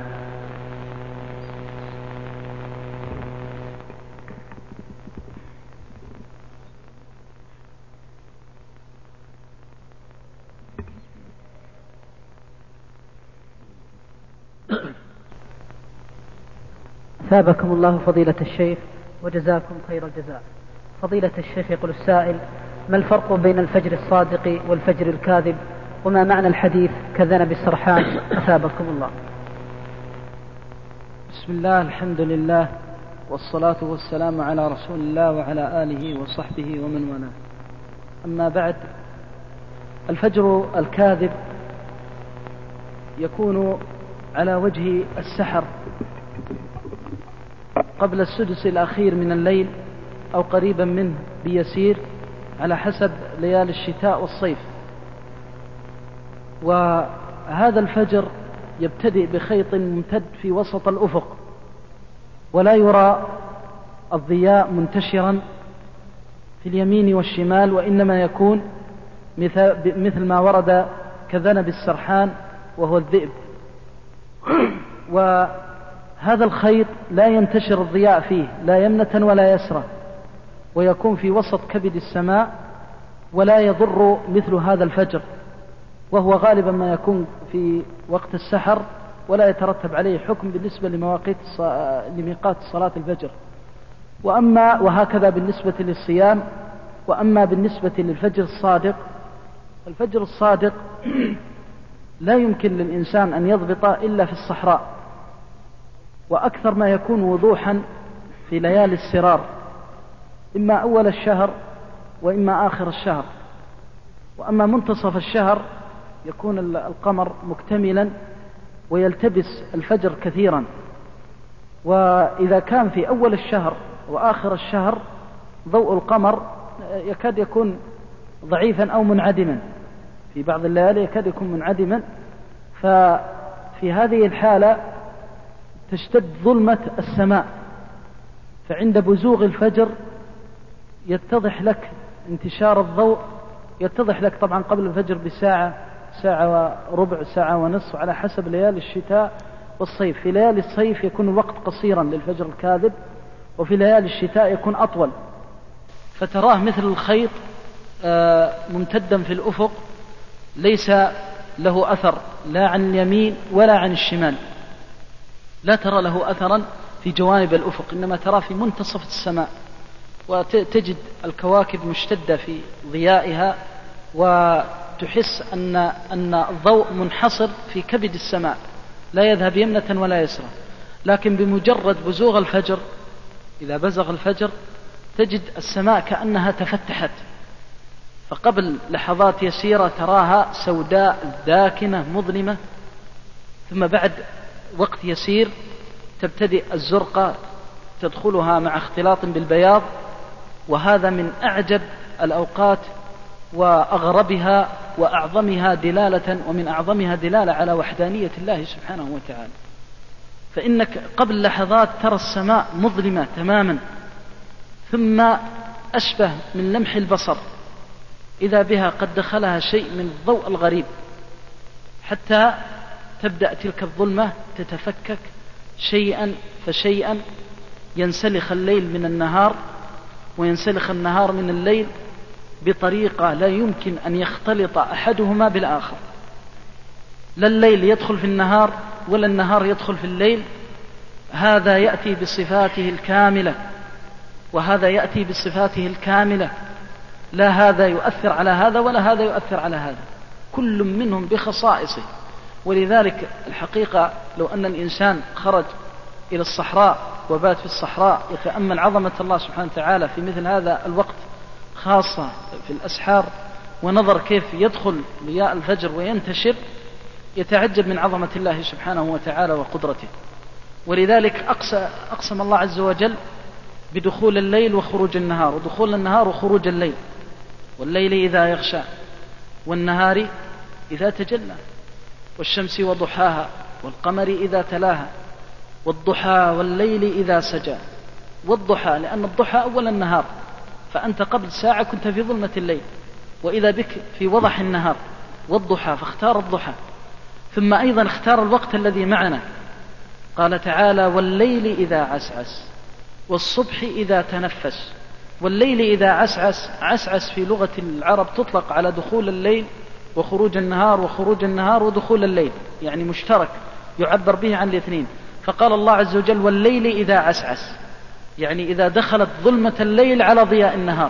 ثابكم الله فضيلة الشيخ وجزاكم خير الجزاء. فضيلة الشيخ يقول السائل: ما الفرق بين الفجر الصادق والفجر الكاذب، وما معنى الحديث كذنب السرحان؟ أثابكم الله. بسم الله، الحمد لله، والصلاة والسلام على رسول الله وعلى آله وصحبه ومن والاه. أما بعد، الفجر الكاذب يكون على وجه السحر قبل السدس الأخير من الليل أو قريبا منه بيسير على حسب ليالي الشتاء والصيف. وهذا الفجر يبتدئ بخيط ممتد في وسط الأفق، ولا يرى الضياء منتشرا في اليمين والشمال، وإنما يكون مثل ما ورد كذنب السرحان وهو الذئب وهذا الخيط لا ينتشر الضياء فيه لا يمنة ولا يسرى، ويكون في وسط كبد السماء، ولا يضر مثل هذا الفجر، وهو غالبا ما يكون في وقت السحر، ولا يترتب عليه حكم بالنسبة لميقات صلاة الفجر. وهكذا بالنسبة للصيام. وأما بالنسبة للفجر الصادق، الفجر الصادق لا يمكن للإنسان أن يضبط إلا في الصحراء، وأكثر ما يكون وضوحا في ليالي السرار، إما أول الشهر وإما آخر الشهر. وأما منتصف الشهر يكون القمر مكتملا ويلتبس الفجر كثيرا. وإذا كان في أول الشهر وآخر الشهر ضوء القمر يكاد يكون ضعيفا أو منعدما، في بعض الليالي يكاد يكون منعدما. ففي هذه الحالة تشتد ظلمة السماء، فعند بزوغ الفجر يتضح لك انتشار الضوء، يتضح لك طبعا قبل الفجر بساعة، ساعة وربع، ساعة ونصف، على حسب ليالي الشتاء والصيف. في ليالي الصيف يكون الوقت قصيرا للفجر الكاذب، وفي ليالي الشتاء يكون أطول، فتراه مثل الخيط ممتدا في الأفق، ليس له أثر لا عن اليمين ولا عن الشمال، لا ترى له أثرا في جوانب الأفق، إنما ترى في منتصف السماء، وتجد الكواكب مشتدة في ضيائها، وتحس أن الضوء منحصر في كبد السماء لا يذهب يمنة ولا يسرى. لكن بمجرد بزوغ الفجر، إذا بزغ الفجر تجد السماء كأنها تفتحت، فقبل لحظات يسيرة تراها سوداء داكنة مظلمة، ثم بعد وقت يسير تبتدئ الزرقة تدخلها مع اختلاط بالبياض. وهذا من أعجب الأوقات وأغربها وأعظمها دلالة، ومن أعظمها دلالة على وحدانية الله سبحانه وتعالى. فإنك قبل لحظات ترى السماء مظلمة تماما، ثم أشبه من لمح البصر إذا بها قد دخلها شيء من الضوء الغريب، حتى تبدأ تلك الظلمة تتفكك شيئا فشيئا، ينسلخ الليل من النهار وينسلخ النهار من الليل بطريقة لا يمكن أن يختلط أحدهما بالآخر، لا الليل يدخل في النهار ولا النهار يدخل في الليل. هذا يأتي بصفاته الكاملة وهذا يأتي بصفاته الكاملة، لا هذا يؤثر على هذا ولا هذا يؤثر على هذا، كل منهم بخصائصه. ولذلك الحقيقة لو أن الإنسان خرج إلى الصحراء وبات في الصحراء يتأمل عظمة الله سبحانه وتعالى في مثل هذا الوقت، خاصة في الأسحار، ونظر كيف يدخل ضياء الفجر وينتشر، يتعجب من عظمة الله سبحانه وتعالى وقدرته. ولذلك أقسم الله عز وجل بدخول الليل وخروج النهار، ودخول النهار وخروج الليل، والليل إذا يغشى والنهار إذا تجلى، والشمس وضحاها والقمر إذا تلاها، والضحى والليل إذا سجى. والضحى لأن الضحى أول النهار، فأنت قبل ساعة كنت في ظلمة الليل، وإذا بك في وضح النهار. والضحى فاختار الضحى، ثم أيضا اختار الوقت الذي معنا، قال تعالى والليل إذا عسعس والصبح إذا تنفس. والليل إذا عسعس، عسعس في لغة العرب تطلق على دخول الليل وخروج النهار، وخروج النهار ودخول الليل، يعني مشترك يعبر به عن الاثنين. فقال الله عز وجل والليل إذا عسعس، يعني إذا دخلت ظلمة الليل على ضياء النهار.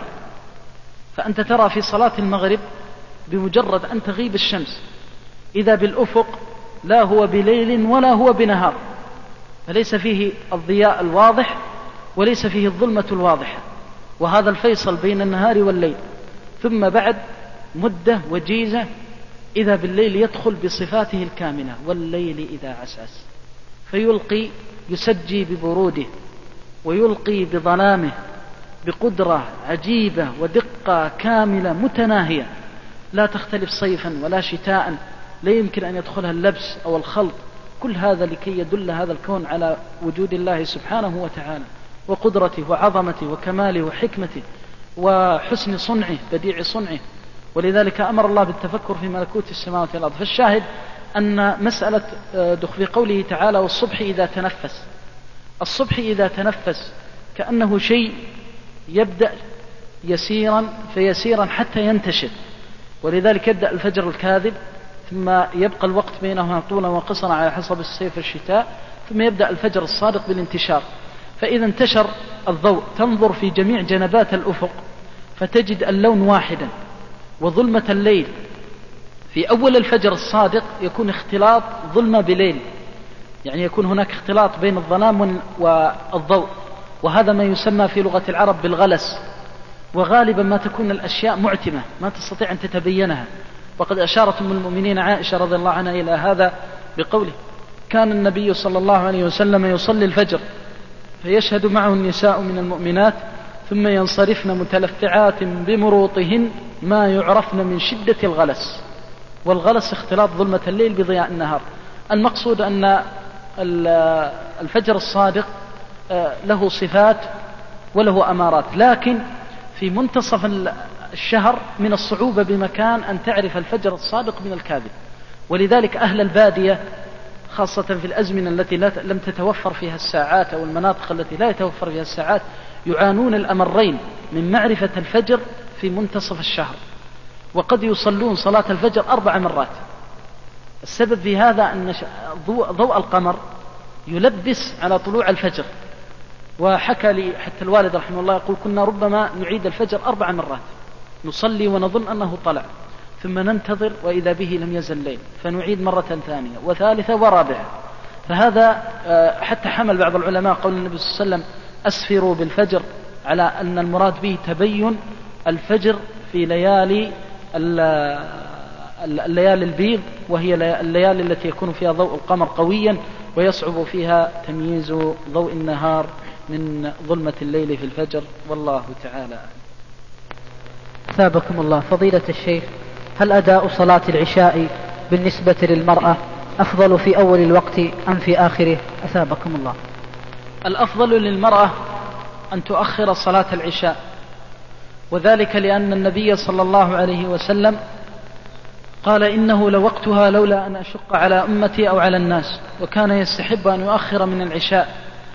فأنت ترى في صلاة المغرب بمجرد أن تغيب الشمس إذا بالأفق لا هو بليل ولا هو بنهار، فليس فيه الضياء الواضح وليس فيه الظلمة الواضحة، وهذا الفيصل بين النهار والليل. ثم بعد مدة وجيزة إذا بالليل يدخل بصفاته الكاملة والليل إذا عسعس، فيلقي يسجي ببروده ويلقي بظلامه بقدرة عجيبة ودقة كاملة متناهية، لا تختلف صيفا ولا شتاء، لا يمكن أن يدخلها اللبس أو الخلط. كل هذا لكي يدل هذا الكون على وجود الله سبحانه وتعالى وقدرته وعظمته وكماله وحكمته وحسن صنعه بديع صنعه. ولذلك أمر الله بالتفكر في ملكوت السماوات والأرض. فالشاهد أن مسألة في قوله تعالى والصبح إذا تنفس، الصبح إذا تنفس كأنه شيء يبدأ يسيرا فيسيرا حتى ينتشر، ولذلك يبدأ الفجر الكاذب ثم يبقى الوقت بينهما طولا وقصرا على حسب الصيف والشتاء، ثم يبدأ الفجر الصادق بالانتشار. فإذا انتشر الضوء تنظر في جميع جنبات الأفق فتجد اللون واحدا، وظلمة الليل في أول الفجر الصادق يكون اختلاط ظلمة بليل، يعني يكون هناك اختلاط بين الظلام والضوء، وهذا ما يسمى في لغة العرب بالغلس. وغالبا ما تكون الأشياء معتمة ما تستطيع أن تتبينها، وقد أشارت أم المؤمنين عائشة رضي الله عنها إلى هذا بقوله: كان النبي صلى الله عليه وسلم يصلي الفجر فيشهد معه النساء من المؤمنات ثم ينصرفن متلفعات بمروطهن ما يعرفن من شدة الغلس. والغلس اختلاط ظلمة الليل بضياء النهار. المقصود أن الفجر الصادق له صفات وله أمارات، لكن في منتصف الشهر من الصعوبة بمكان أن تعرف الفجر الصادق من الكاذب، ولذلك أهل البادية خاصة في الأزمنة التي لم تتوفر فيها الساعات أو المناطق التي لا يتوفر فيها الساعات يعانون الأمرين من معرفة الفجر في منتصف الشهر، وقد يصلون صلاة الفجر 4 مرات. السبب في هذا أن ضوء القمر يلبس على طلوع الفجر، وحكى لي حتى الوالد رحمه الله يقول: كنا ربما نعيد الفجر 4 مرات، نصلي ونظن أنه طلع ثم ننتظر وإذا به لم يزل الليل فنعيد مرة ثانية وثالثة ورابعة. فهذا حتى حمل بعض العلماء قول النبي صلى الله عليه وسلم: أسفروا بالفجر، على أن المراد به تبين الفجر في الليالي البيض، وهي الليالي التي يكون فيها ضوء القمر قويا ويصعب فيها تمييز ضوء النهار من ظلمة الليل في الفجر، والله تعالى. أثابكم الله فضيلة الشيخ، هل أداء صلاة العشاء بالنسبة للمرأة أفضل في أول الوقت أم في آخره؟ أثابكم الله. الأفضل للمرأة أن تؤخر صلاة العشاء، وذلك لأن النبي صلى الله عليه وسلم قال: إنه لوقتها لولا أن أشق على أمتي أو على الناس، وكان يستحب أن يؤخر من العشاء،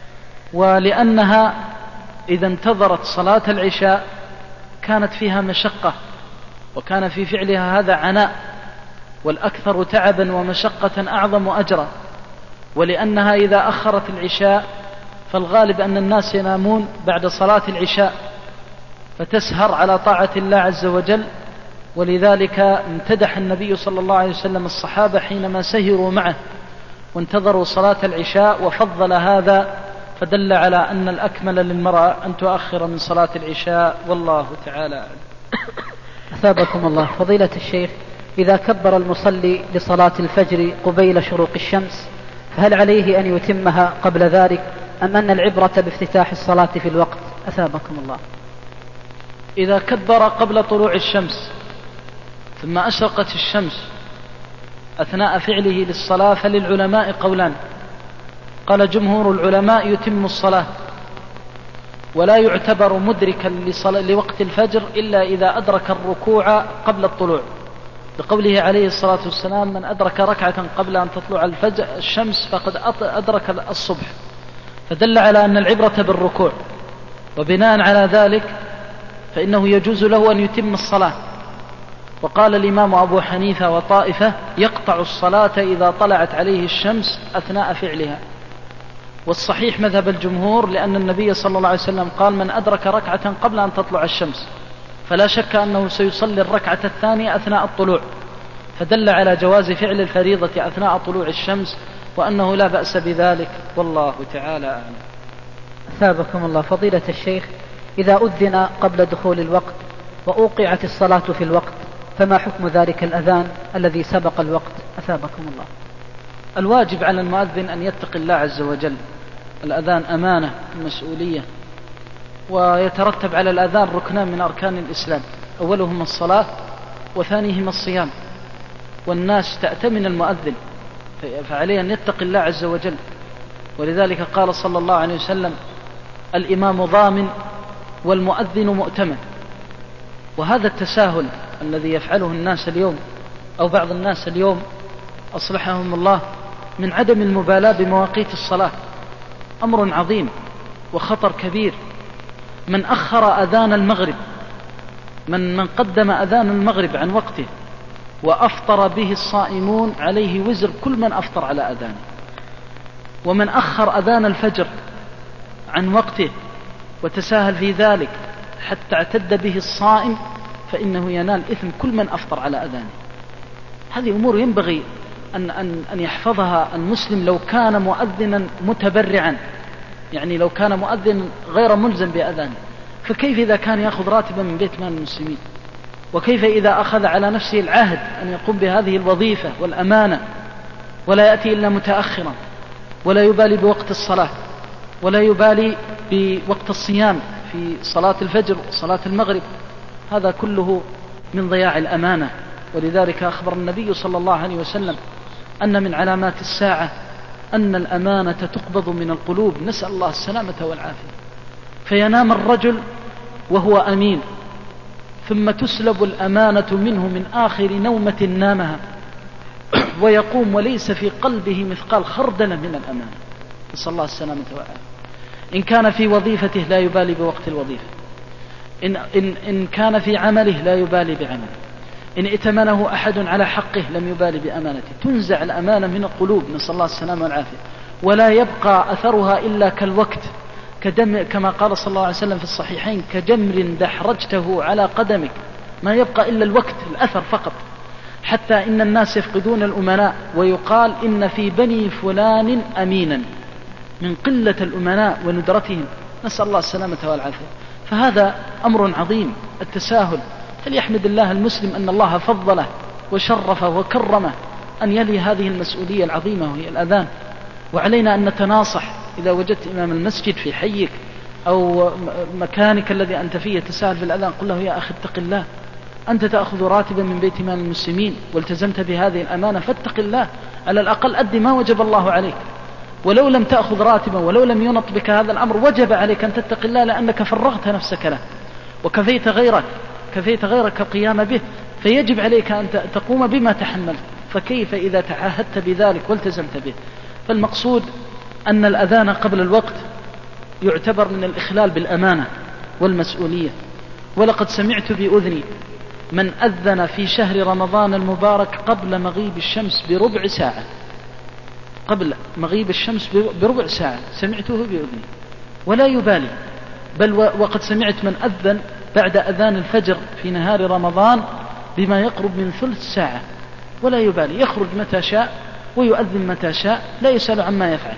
ولأنها إذا انتظرت صلاة العشاء كانت فيها مشقة، وكان في فعلها هذا عناء، والأكثر تعبا ومشقة أعظم أجرا. ولأنها إذا أخرت العشاء فالغالب أن الناس ينامون بعد صلاة العشاء، فتسهر على طاعة الله عز وجل. ولذلك امتدح النبي صلى الله عليه وسلم الصحابة حينما سهروا معه وانتظروا صلاة العشاء، وفضل هذا، فدل على أن الأكمل للمرأة أن تؤخر من صلاة العشاء، والله تعالى. أثابكم الله فضيلة الشيخ، إذا كبر المصلي لصلاة الفجر قبيل شروق الشمس فهل عليه أن يتمها قبل ذلك أم أن العبرة بافتتاح الصلاة في الوقت؟ أثابكم الله. إذا كبر قبل طلوع الشمس ثم أشرقت الشمس أثناء فعله للصلاة فللعلماء قولان. قال جمهور العلماء: يتم الصلاة ولا يعتبر مدركا لوقت الفجر إلا إذا أدرك الركوع قبل الطلوع، بقوله عليه الصلاة والسلام: من أدرك ركعة قبل أن تطلع الشمس فقد أدرك الصبح. فدل على أن العبرة بالركوع، وبناء على ذلك فإنه يجوز له أن يتم الصلاة. وقال الإمام أبو حنيفة وطائفة: يقطع الصلاة إذا طلعت عليه الشمس أثناء فعلها. والصحيح مذهب الجمهور، لأن النبي صلى الله عليه وسلم قال: من أدرك ركعة قبل أن تطلع الشمس، فلا شك أنه سيصلي الركعة الثانية أثناء الطلوع، فدل على جواز فعل الفريضة أثناء طلوع الشمس، وأنه لا بأس بذلك، والله تعالى أعلم. أثابكم الله فضيلة الشيخ، إذا أذن قبل دخول الوقت وأوقعت الصلاة في الوقت فما حكم ذلك الأذان الذي سبق الوقت؟ أثابكم الله. الواجب على المؤذن أن يتقي الله عز وجل. الأذان أمانة مسؤولية، ويترتب على الأذان ركنان من أركان الإسلام، أولهما الصلاة وثانيهما الصيام، والناس تأتمن المؤذن، فعليه أن يتقي الله عز وجل. ولذلك قال صلى الله عليه وسلم: الإمام ضامن والمؤذن مؤتمن. وهذا التساهل الذي يفعله الناس اليوم أو بعض الناس اليوم أصلحهم الله من عدم المبالاة بمواقيت الصلاة، أمر عظيم وخطر كبير. من أخر أذان المغرب، من قدم أذان المغرب عن وقته وأفطر به الصائمون عليه وزر كل من أفطر على أذانه. ومن أخر أذان الفجر عن وقته وتساهل في ذلك حتى اعتد به الصائم فإنه ينال إثم كل من أفطر على أذانه. هذه أمور ينبغي أن يحفظها المسلم لو كان مؤذنا متبرعا، يعني لو كان مؤذن غير ملزم بأذانه، فكيف إذا كان يأخذ راتبا من بيت مال المسلمين؟ وكيف إذا أخذ على نفسه العهد أن يقوم بهذه الوظيفة والأمانة ولا يأتي إلا متأخرا، ولا يبالي بوقت الصلاة، ولا يبالي بوقت الصيام في صلاة الفجر وصلاة المغرب؟ هذا كله من ضياع الأمانة. ولذلك أخبر النبي صلى الله عليه وسلم أن من علامات الساعة أن الأمانة تقبض من القلوب، نسأل الله السلامة والعافية. فينام الرجل وهو أمين، ثم تسلب الأمانة منه من آخر نومة نامها، ويقوم وليس في قلبه مثقال خردلة من الأمانة، نسأل الله السلامة والعافية. إن كان في وظيفته لا يبالي بوقت الوظيفة، إن كان في عمله لا يبالي بعمله، إن ائتمنه أحد على حقه لم يبالي بأمانته. تنزع الأمانة من القلوب، نسأل الله السلامة والعافية، ولا يبقى أثرها إلا كالوقت، كما قال صلى الله عليه وسلم في الصحيحين: كجمر دحرجته على قدمك، ما يبقى إلا الوقت، الأثر فقط. حتى إن الناس يفقدون الأمناء، ويقال إن في بني فلان أمينا، من قلة الأمناء وندرتهم، نسأل الله السلامة والعافية. فهذا أمر عظيم التساهل. فليحمد الله المسلم أن الله فضله وشرفه وكرمه أن يلي هذه المسؤولية العظيمة وهي الأذان. وعلينا أن نتناصح إذا وجدت إمام المسجد في حيك أو مكانك الذي أنت فيه يتساهل في الأذان، قل له: يا أخي اتق الله، أنت تأخذ راتبا من بيت مال المسلمين والتزمت بهذه الأمانة، فاتق الله، على الأقل أدي ما وجب الله عليك. ولو لم تأخذ راتبا ولو لم ينط بك هذا الأمر، وجب عليك أن تتق الله، لأنك فرغت نفسك له وكفيت غيرك القيام به، فيجب عليك أن تقوم بما تحملت. فكيف إذا تعاهدت بذلك والتزمت به؟ فالمقصود أن الأذان قبل الوقت يعتبر من الإخلال بالأمانة والمسؤولية. ولقد سمعت بأذني من أذن في شهر رمضان المبارك قبل مغيب الشمس بربع ساعة، قبل مغيب الشمس بربع ساعة سمعته بأذني ولا يبالي. بل وقد سمعت من أذن بعد أذان الفجر في نهار رمضان بما يقرب من ثلث ساعة ولا يبالي، يخرج متى شاء ويؤذن متى شاء، لا يسأل عما يفعل.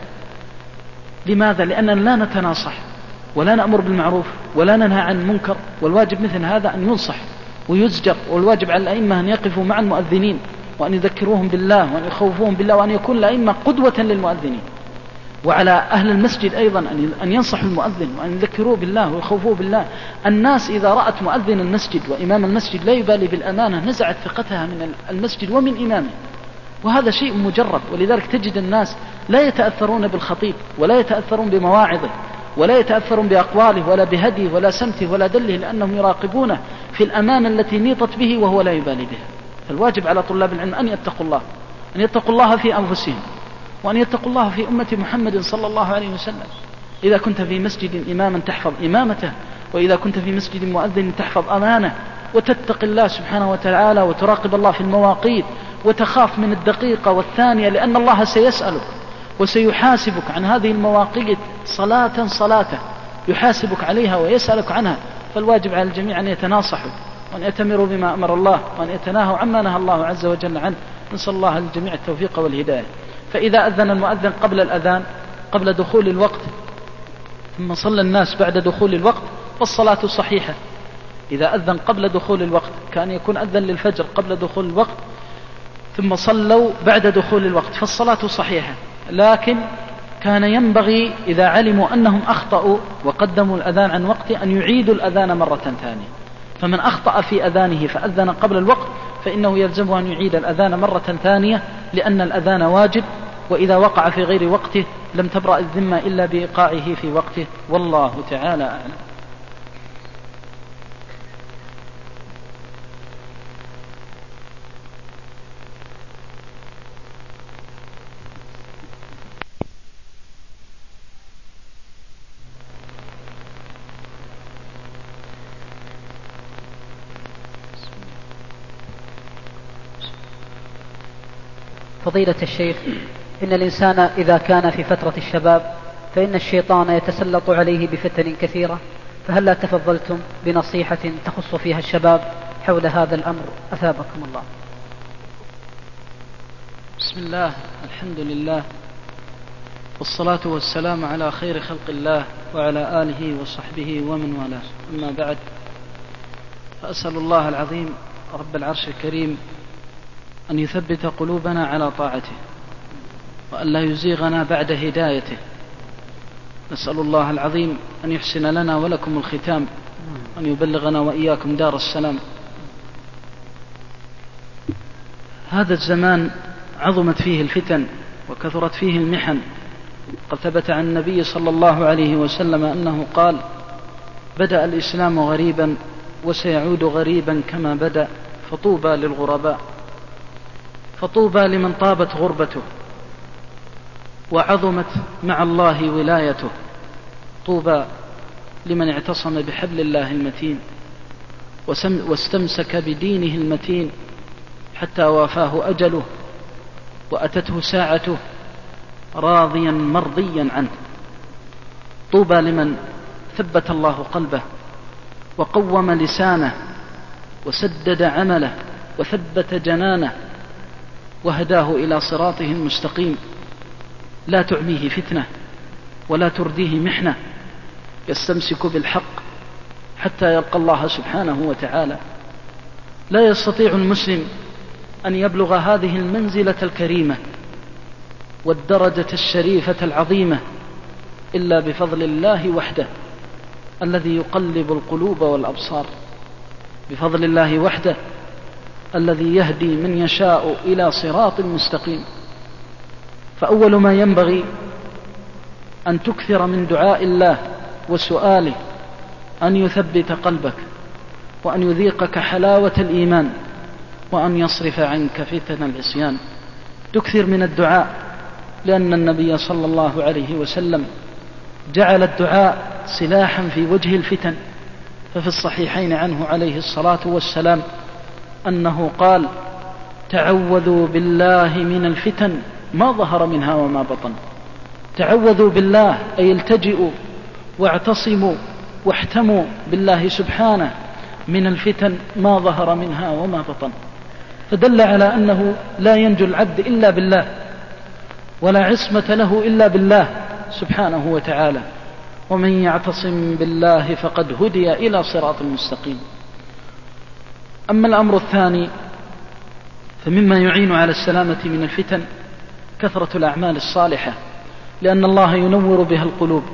لماذا؟ لأننا لا نتناصح ولا نأمر بالمعروف ولا ننهى عن المنكر، والواجب مثل هذا أن ينصح ويزجر. والواجب على الأئمة أن يقفوا مع المؤذنين وأن يذكروهم بالله وأن يخوفوهم بالله، وأن يكون الأئمة قدوة للمؤذنين. وعلى أهل المسجد أيضا أن ينصحوا المؤذن وأن يذكروه بالله ويخوفوه بالله. الناس إذا رأت مؤذن المسجد وإمام المسجد لا يبالي بالأمانة نزعت ثقتها من المسجد ومن إمامه، وهذا شيء مجرب. ولذلك تجد الناس لا يتأثرون بالخطيب ولا يتأثرون بمواعظه ولا يتأثرون بأقواله ولا بهديه ولا سمته ولا دله، لأنهم يراقبونه في الأمانة التي نيطت به وهو لا يبالي بها. فالواجب على طلاب العلم أن يتقوا الله في أنفسهم، وأن يتقوا الله في أمة محمد صلى الله عليه وسلم. إذا كنت في مسجد إماما تحفظ إمامته، وإذا كنت في مسجد مؤذن تحفظ أمانة، وتتق الله سبحانه وتعالى وتراقب الله في المواقيت، وتخاف من الدقيقة والثانية، لأن الله سيسألك وسيحاسبك عن هذه المواقيت صلاة يحاسبك عليها ويسألك عنها. فالواجب على الجميع أن يتناصحوا وأن يأتمروا بما أمر الله وأن يتناهوا عما نهى الله عز وجل عنه. نسأل الله للجميع التوفيق والهداية. فإذا أذن المؤذن قبل الأذان قبل دخول الوقت ثم صلى الناس بعد دخول الوقت فالصلاة صحيحة. إذا أذن قبل دخول الوقت كان يكون أذن للفجر قبل دخول الوقت ثم صلوا بعد دخول الوقت فالصلاة صحيحة. لكن كان ينبغي إذا علموا أنهم أخطأوا وقدموا الأذان عن وقته أن يعيدوا الأذان مرة ثانية. فمن أخطأ في أذانه فأذن قبل الوقت فإنه يلزمه أن يعيد الأذان مرة ثانية، لأن الأذان واجب، وإذا وقع في غير وقته لم تبرأ الذمة إلا بإيقاعه في وقته. والله تعالى أعلم. فضيلة الشيخ، إن الإنسان إذا كان في فترة الشباب فإن الشيطان يتسلط عليه بفتن كثيرة، فهل لا تفضلتم بنصيحة تخص فيها الشباب حول هذا الأمر أثابكم الله؟ بسم الله، الحمد لله، والصلاة والسلام على خير خلق الله وعلى آله وصحبه ومن والاه، أما بعد، فأسأل الله العظيم رب العرش الكريم أن يثبت قلوبنا على طاعته وأن لا يزيغنا بعد هدايته. نسأل الله العظيم أن يحسن لنا ولكم الختام، أن يبلغنا وإياكم دار السلام. هذا الزمان عظمت فيه الفتن وكثرت فيه المحن. قد ثبت عن النبي صلى الله عليه وسلم أنه قال: بدأ الإسلام غريبا وسيعود غريبا كما بدأ، فطوبى للغرباء. فطوبى لمن طابت غربته وعظمت مع الله ولايته. طوبى لمن اعتصم بحبل الله المتين واستمسك بدينه المتين حتى وافاه أجله وأتته ساعته راضيا مرضيا عنه. طوبى لمن ثبت الله قلبه وقوم لسانه وسدد عمله وثبت جنانه وهداه إلى صراطه المستقيم، لا تعميه فتنة ولا ترديه محنة، يستمسك بالحق حتى يلقى الله سبحانه وتعالى. لا يستطيع المسلم أن يبلغ هذه المنزلة الكريمة والدرجة الشريفة العظيمة إلا بفضل الله وحده الذي يقلب القلوب والأبصار، بفضل الله وحده الذي يهدي من يشاء إلى صراط مستقيم. فأول ما ينبغي أن تكثر من دعاء الله وسؤاله أن يثبت قلبك وأن يذيقك حلاوة الإيمان وأن يصرف عنك فتن العصيان. تكثر من الدعاء، لأن النبي صلى الله عليه وسلم جعل الدعاء سلاحا في وجه الفتن. ففي الصحيحين عنه عليه الصلاة والسلام أنه قال: تعوذوا بالله من الفتن ما ظهر منها وما بطن. تعوذوا بالله أي التجئوا واعتصموا واحتموا بالله سبحانه من الفتن ما ظهر منها وما بطن. فدل على أنه لا ينجو العبد إلا بالله، ولا عصمة له إلا بالله سبحانه وتعالى. ومن يعتصم بالله فقد هدي إلى صراط مستقيم. أما الأمر الثاني فمما يعين على السلامة من الفتن كثرة الأعمال الصالحة، لأن الله ينور بها القلوب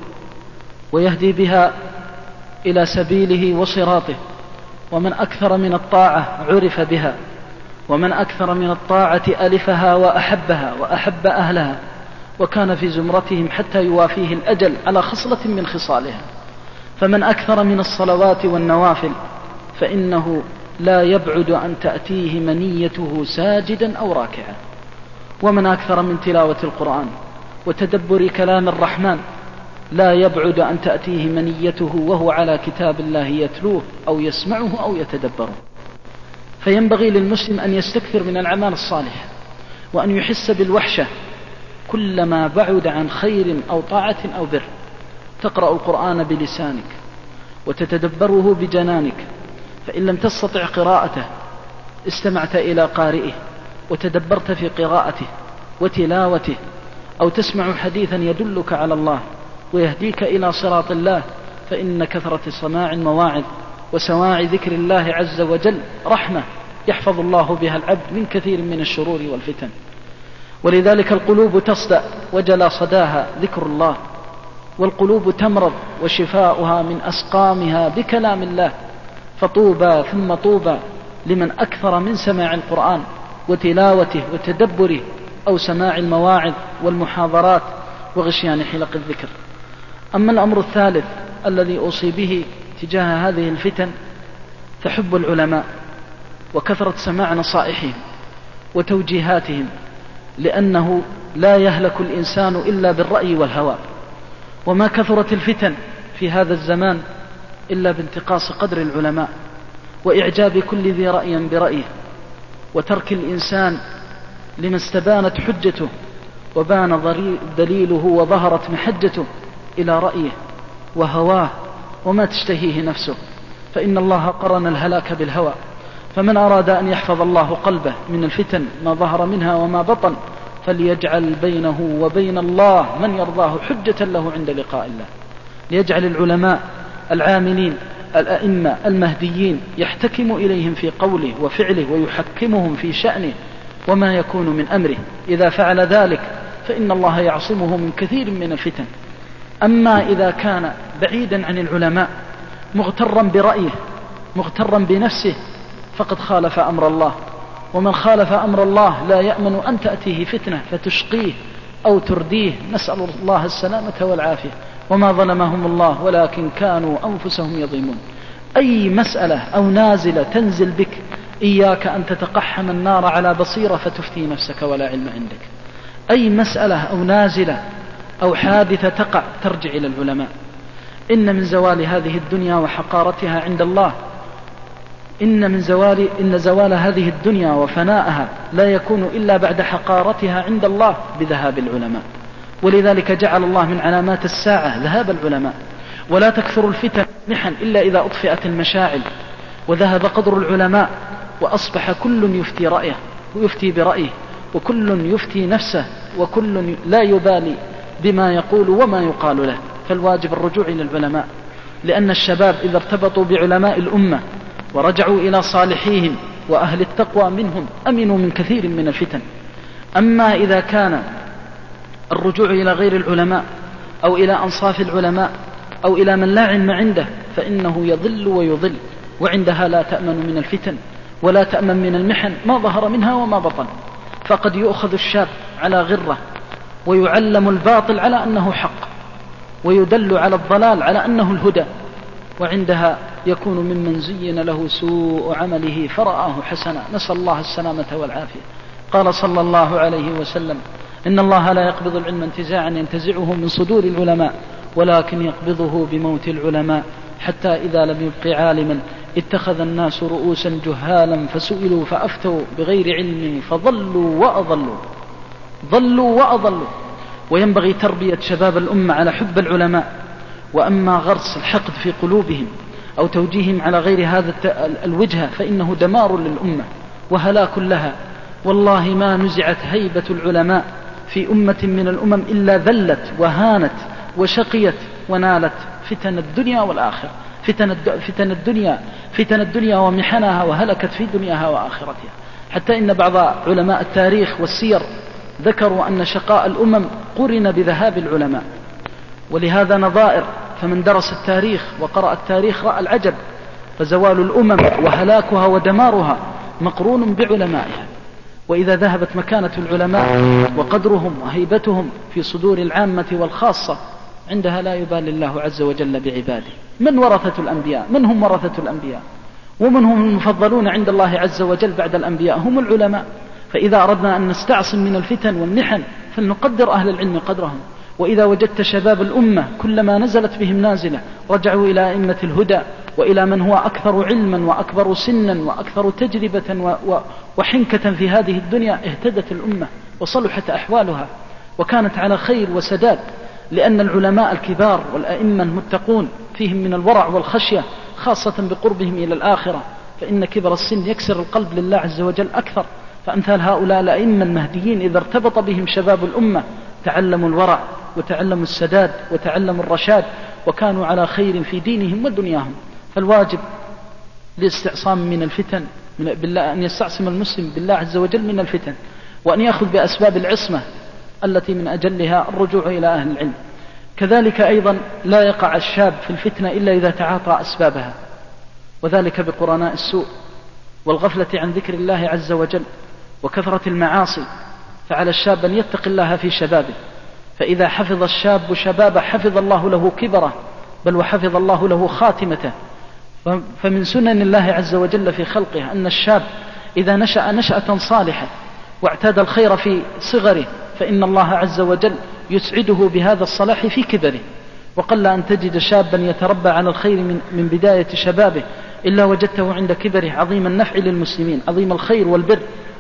ويهدي بها إلى سبيله وصراطه. ومن أكثر من الطاعة عرف بها، ومن أكثر من الطاعة ألفها وأحبها وأحب أهلها، وكان في زمرتهم حتى يوافيه الأجل على خصلة من خصالها. فمن أكثر من الصلوات والنوافل فإنه لا يبعد أن تأتيه منيته ساجدا أو راكعا. ومن أكثر من تلاوة القرآن وتدبر كلام الرحمن لا يبعد أن تأتيه منيته وهو على كتاب الله يتلوه أو يسمعه أو يتدبره. فينبغي للمسلم أن يستكثر من الأعمال الصالحة، وأن يحس بالوحشة كلما بعد عن خير أو طاعة أو بر. تقرأ القرآن بلسانك وتتدبره بجنانك، فإن لم تستطع قراءته استمعت إلى قارئه وتدبرت في قراءته وتلاوته، أو تسمع حديثا يدلك على الله ويهديك إلى صراط الله. فإن كثرة سماع المواعظ وسماع ذكر الله عز وجل رحمة يحفظ الله بها العبد من كثير من الشرور والفتن. ولذلك القلوب تصدأ وجلى صداها ذكر الله، والقلوب تمرض وشفاؤها من أسقامها بكلام الله. فطوبى ثم طوبى لمن أكثر من سماع القرآن وتلاوته وتدبره، أو سماع المواعظ والمحاضرات وغشيان حلق الذكر. أما الأمر الثالث الذي أوصي به تجاه هذه الفتن فحب العلماء وكثرة سماع نصائحهم وتوجيهاتهم، لأنه لا يهلك الإنسان إلا بالرأي والهوى. وما كثرت الفتن في هذا الزمان إلا بانتقاص قدر العلماء وإعجاب كل ذي رأي برأيه، وترك الإنسان لما استبانت حجته وبان دليله وظهرت محجته إلى رأيه وهواه وما تشتهيه نفسه، فإن الله قرن الهلاك بالهوى. فمن أراد أن يحفظ الله قلبه من الفتن ما ظهر منها وما بطن فليجعل بينه وبين الله من يرضاه حجة له عند لقاء الله. ليجعل العلماء العاملين الأئمة المهديين يحتكم إليهم في قوله وفعله ويحكمهم في شأنه وما يكون من أمره. إذا فعل ذلك فإن الله يعصمه من كثير من الفتن. أما إذا كان بعيدا عن العلماء مغترا برأيه مغترا بنفسه فقد خالف أمر الله، ومن خالف أمر الله لا يأمن أن تأتيه فتنة فتشقيه أو ترديه، نسأل الله السلامة والعافية. وما ظلمهم الله ولكن كانوا أنفسهم يظلمون. أي مسألة أو نازلة تنزل بك إياك أن تتقحم النار على بصيرة فتفتي نفسك ولا علم عندك. أي مسألة أو نازلة أو حادثة تقع ترجع إلى العلماء. إن زوال هذه الدنيا وحقارتها عند الله إن زوال هذه الدنيا وفناءها لا يكون إلا بعد حقارتها عند الله بذهاب العلماء. ولذلك جعل الله من علامات الساعة ذهاب العلماء. ولا تكثر الفتن محن إلا إذا أطفئت المشاعل وذهب قدر العلماء وأصبح كل يفتي رأيه ويفتي برأيه وكل يفتي نفسه وكل لا يبالي بما يقول وما يقال له. فالواجب الرجوع إلى العلماء، لأن الشباب إذا ارتبطوا بعلماء الأمة ورجعوا إلى صالحيهم وأهل التقوى منهم أمنوا من كثير من الفتن. أما إذا كان الرجوع إلى غير العلماء أو إلى أنصاف العلماء أو إلى من لا علم عنده فإنه يضل ويضل، وعندها لا تأمن من الفتن ولا تأمن من المحن ما ظهر منها وما بطن. فقد يؤخذ الشاب على غرة ويعلم الباطل على أنه حق ويدل على الضلال على أنه الهدى، وعندها يكون ممن زين له سوء عمله فرآه حسنا، نسأل الله السلامة والعافية. قال صلى الله عليه وسلم: إن الله لا يقبض العلم انتزاعا ينتزعه من صدور العلماء ولكن يقبضه بموت العلماء، حتى إذا لم يبق عالما اتخذ الناس رؤوسا جهالا فسئلوا فأفتوا بغير علم فضلوا وأضلوا. وينبغي تربية شباب الأمة على حب العلماء. وأما غرس الحقد في قلوبهم أو توجيههم على غير هذا الوجهة فإنه دمار للأمة وهلاك لها. والله ما نزعت هيبة العلماء في أمة من الأمم إلا ذلت وهانت وشقيت ونالت فتن الدنيا والآخرة، فتن الدنيا ومحنها، وهلكت في دنياها وآخرتها. حتى إن بعض علماء التاريخ والسير ذكروا أن شقاء الأمم قرن بذهاب العلماء، ولهذا نظائر. فمن درس التاريخ وقرأ التاريخ رأى العجب. فزوال الأمم وهلاكها ودمارها مقرون بعلمائها. وإذا ذهبت مكانة العلماء وقدرهم وهيبتهم في صدور العامة والخاصة عندها لا يبالي الله عز وجل بعباده. من ورثة الأنبياء؟ من هم ورثة الأنبياء؟ ومن هم المفضلون عند الله عز وجل بعد الأنبياء؟ هم العلماء. فإذا أردنا أن نستعصم من الفتن والمحن فلنقدر أهل العلم قدرهم. وإذا وجدت شباب الأمة كلما نزلت بهم نازلة رجعوا إلى أئمة الهدى وإلى من هو أكثر علما وأكبر سنا وأكثر تجربة وحنكة في هذه الدنيا، اهتدت الأمة وصلحت أحوالها وكانت على خير وسداد. لأن العلماء الكبار والأئمة المتقون فيهم من الورع والخشية، خاصة بقربهم إلى الآخرة، فإن كبر السن يكسر القلب لله عز وجل أكثر. فأمثال هؤلاء الأئمة المهديين إذا ارتبط بهم شباب الأمة تعلموا الورع وتعلموا السداد وتعلموا الرشاد، وكانوا على خير في دينهم ودنياهم. فالواجب الاستعصام من الفتن بالله، أن يستعصم المسلم بالله عز وجل من الفتن، وأن يأخذ بأسباب العصمة التي من أجلها الرجوع إلى أهل العلم. كذلك أيضا لا يقع الشاب في الفتنة إلا إذا تعاطى أسبابها، وذلك بقرناء السوء والغفلة عن ذكر الله عز وجل وكثرة المعاصي. فعلى الشاب أن يتق الله في شبابه، فإذا حفظ الشاب شبابه حفظ الله له كبره، بل وحفظ الله له خاتمته. فمن سنن الله عز وجل في خلقه أن الشاب إذا نشأ نشأة صالحة واعتاد الخير في صغره فإن الله عز وجل يسعده بهذا الصلاح في كبره. وقل أن تجد شابا يتربى على الخير من بداية شبابه إلا وجدته عند كبره عظيم النفع للمسلمين، عظيم الخير والبر،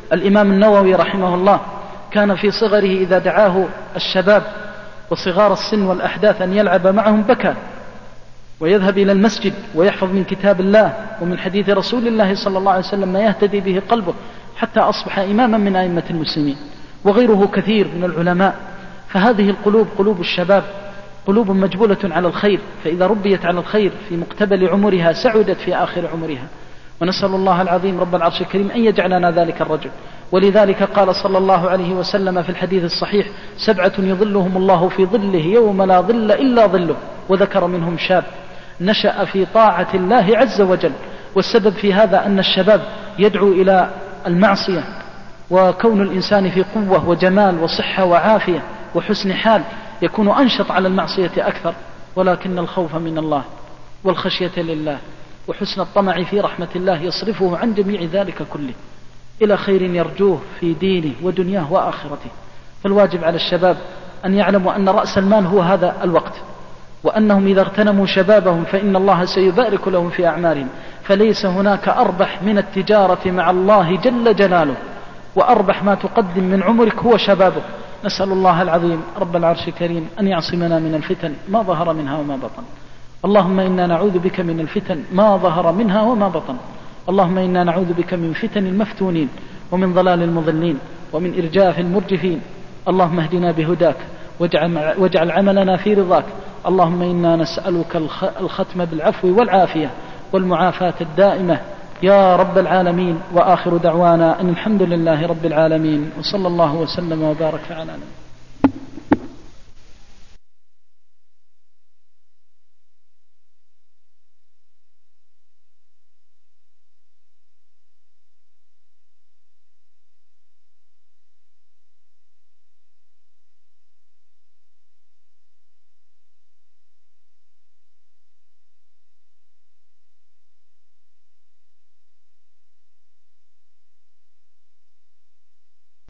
الإمام النووي رحمه الله كان في صغره إذا دعاه الشباب وصغار السن والأحداث أن يلعب معهم بكى، ويذهب إلى المسجد ويحفظ من كتاب الله ومن حديث رسول الله صلى الله عليه وسلم ما يهتدي به قلبه، حتى أصبح إماما من أئمة المسلمين، وغيره كثير من العلماء. فهذه القلوب قلوب الشباب قلوب مجبولة على الخير، فإذا ربيت على الخير في مقتبل عمرها سعدت في آخر عمرها. ونسأل الله العظيم رب العرش الكريم أن يجعلنا ذلك الرجل. ولذلك قال صلى الله عليه وسلم في الحديث الصحيح: 7 يظلهم الله في ظله يوم لا ظل إلا ظله، وذكر منهم شاب نشأ في طاعة الله عز وجل. والسبب في هذا أن الشباب يدعو إلى المعصية، وكون الإنسان في قوة وجمال وصحة وعافية وحسن حال يكون أنشط على المعصية أكثر، ولكن الخوف من الله والخشية لله وحسن الطمع في رحمة الله يصرفه عن جميع ذلك كله إلى خير يرجوه في دينه ودنياه وآخرته. فالواجب على الشباب أن يعلموا أن رأس المال هو هذا الوقت، وأنهم إذا اغتنموا شبابهم فإن الله سيبارك لهم في أعمالهم، فليس هناك أربح من التجارة مع الله جل جلاله، وأربح ما تقدم من عمرك هو شبابك. نسأل الله العظيم رب العرش الكريم أن يعصمنا من الفتن ما ظهر منها وما بطن. اللهم إنا نعوذ بك من الفتن ما ظهر منها وما بطن. اللهم إنا نعوذ بك من فتن المفتونين ومن ضلال المضلين ومن إرجاف المرجفين. اللهم اهدنا بهداك واجعل عملنا في رضاك. اللهم إنا نسألك الختم بالعفو والعافية والمعافاة الدائمة يا رب العالمين. وآخر دعوانا أن الحمد لله رب العالمين، وصلى الله وسلم وبارك على نبينا.